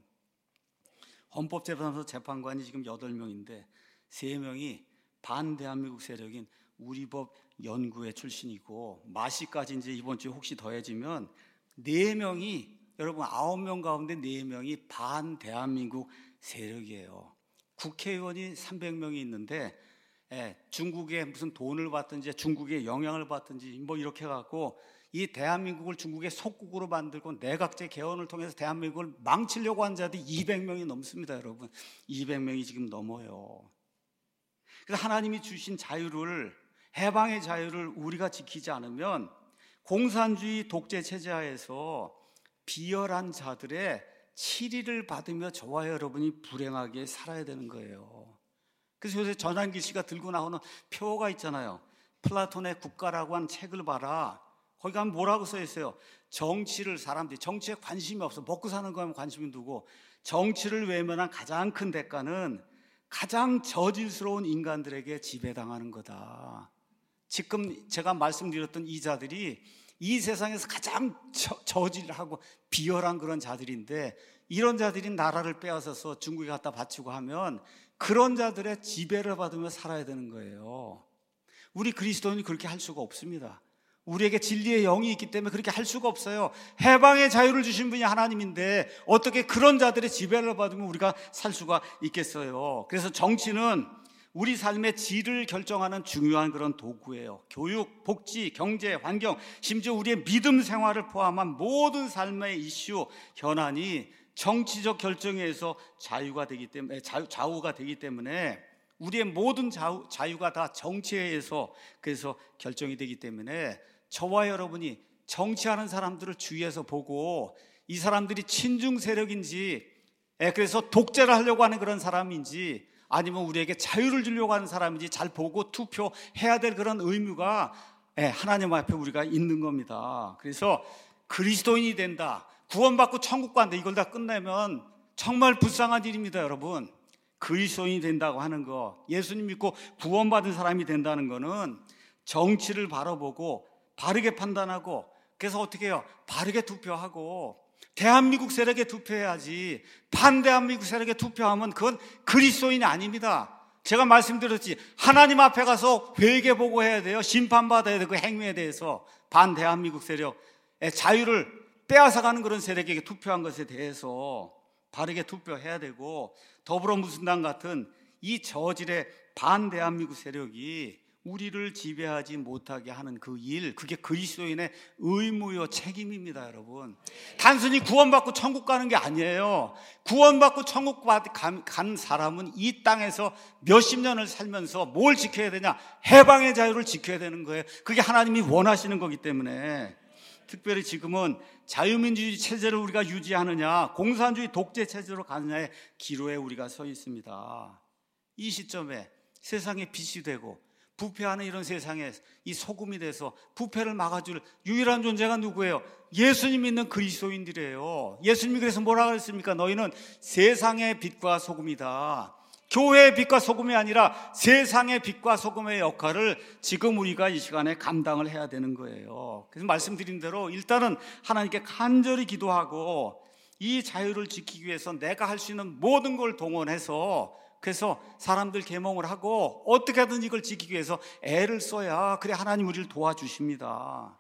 헌법재판소 재판관이 지금 8명인데 3명이 반대한민국 세력인 우리법 연구회 출신이고, 마시까지 이제 이번 주에 혹시 더해지면 4명이, 여러분 9명 가운데 4명이 반대한민국 세력이에요. 국회의원이 300명이 있는데 중국에 무슨 돈을 받든지 중국에 영향을 받든지 뭐 이렇게 해갖고 이 대한민국을 중국의 속국으로 만들고 내각제 개헌을 통해서 대한민국을 망치려고 한 자들이 200명이 넘습니다, 여러분. 200명이 지금 넘어요. 그래서 하나님이 주신 자유를, 해방의 자유를 우리가 지키지 않으면 공산주의 독재 체제 하에서 비열한 자들의 치리를 받으며 저와 여러분이 불행하게 살아야 되는 거예요. 그래서 요새 전환길 씨가 들고 나오는 표가 있잖아요. 플라톤의 국가라고 한 책을 봐라. 거기 가면 뭐라고 써 있어요? 정치를, 사람들이 정치에 관심이 없어. 먹고 사는 거에 관심이 두고 정치를 외면한 가장 큰 대가는 가장 저질스러운 인간들에게 지배당하는 거다. 지금 제가 말씀드렸던 이 자들이 이 세상에서 가장 저질하고 비열한 그런 자들인데, 이런 자들이 나라를 빼앗아서 중국에 갖다 바치고 하면 그런 자들의 지배를 받으며 살아야 되는 거예요. 우리 그리스도인이 그렇게 할 수가 없습니다. 우리에게 진리의 영이 있기 때문에 그렇게 할 수가 없어요. 해방의 자유를 주신 분이 하나님인데 어떻게 그런 자들의 지배를 받으면 우리가 살 수가 있겠어요. 그래서 정치는 우리 삶의 질을 결정하는 중요한 그런 도구예요. 교육, 복지, 경제, 환경, 심지어 우리의 믿음 생활을 포함한 모든 삶의 이슈, 현안이 정치적 결정에 의해서 좌우가 되기 때문에 우리의 모든 자유가 다 정치에 의해서 그래서 결정이 되기 때문에 저와 여러분이 정치하는 사람들을 주위에서 보고 이 사람들이 친중 세력인지, 그래서 독재를 하려고 하는 그런 사람인지, 아니면 우리에게 자유를 주려고 하는 사람인지 잘 보고 투표해야 될 그런 의무가 하나님 앞에 우리가 있는 겁니다. 그래서 그리스도인이 된다, 구원받고 천국 간다, 이걸 다 끝내면 정말 불쌍한 일입니다, 여러분. 그리스도인이 된다고 하는 거, 예수님 믿고 구원받은 사람이 된다는 거는 정치를 바라보고 바르게 판단하고, 그래서 어떻게 해요? 바르게 투표하고 대한민국 세력에 투표해야지, 반대한민국 세력에 투표하면 그건 그리스도인이 아닙니다. 제가 말씀드렸지, 하나님 앞에 가서 회개보고해야 돼요. 심판받아야 되고, 행위에 대해서 반대한민국 세력의 자유를 빼앗아가는 그런 세력에게 투표한 것에 대해서 바르게 투표해야 되고, 더불어민주당 같은 이 저질의 반대한민국 세력이 우리를 지배하지 못하게 하는 그 일, 그게 그리스도인의 의무요 책임입니다, 여러분. 단순히 구원받고 천국 가는 게 아니에요. 구원받고 천국 간 사람은 이 땅에서 몇십 년을 살면서 뭘 지켜야 되냐? 해방의 자유를 지켜야 되는 거예요. 그게 하나님이 원하시는 거기 때문에. 특별히 지금은 자유민주주의 체제를 우리가 유지하느냐, 공산주의 독재 체제로 가느냐의 기로에 우리가 서 있습니다. 이 시점에 세상에 빛이 되고 부패하는 이런 세상에 이 소금이 돼서 부패를 막아줄 유일한 존재가 누구예요? 예수님 믿는 그리스도인들이에요. 예수님이 그래서 뭐라고 했습니까? 너희는 세상의 빛과 소금이다. 교회의 빛과 소금이 아니라 세상의 빛과 소금의 역할을 지금 우리가 이 시간에 감당을 해야 되는 거예요. 그래서 말씀드린 대로 일단은 하나님께 간절히 기도하고 이 자유를 지키기 위해서 내가 할 수 있는 모든 걸 동원해서, 그래서 사람들 계몽을 하고 어떻게든 이걸 지키기 위해서 애를 써야 그래 하나님 우리를 도와주십니다.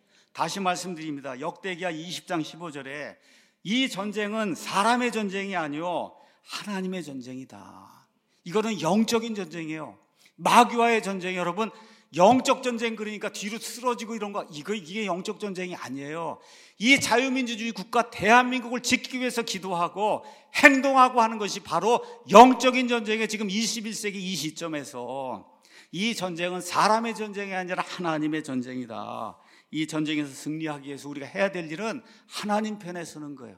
다시 말씀드립니다. 역대기야 20장 15절에 이 전쟁은 사람의 전쟁이 아니요 하나님의 전쟁이다. 이거는 영적인 전쟁이에요. 마귀와의 전쟁이, 여러분, 영적 전쟁 그러니까 뒤로 쓰러지고 이런 거, 이게 영적 전쟁이 아니에요. 이 자유민주주의 국가 대한민국을 지키기 위해서 기도하고 행동하고 하는 것이 바로 영적인 전쟁에 지금 21세기 이 시점에서 이 전쟁은 사람의 전쟁이 아니라 하나님의 전쟁이다. 이 전쟁에서 승리하기 위해서 우리가 해야 될 일은 하나님 편에 서는 거예요.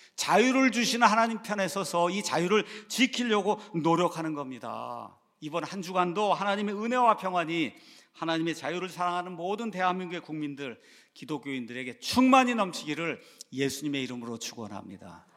자유를 주시는 하나님 편에 서서 이 자유를 지키려고 노력하는 겁니다. 이번 한 주간도 하나님의 은혜와 평안이 하나님의 자유를 사랑하는 모든 대한민국의 국민들, 기독교인들에게 충만히 넘치기를 예수님의 이름으로 축원합니다.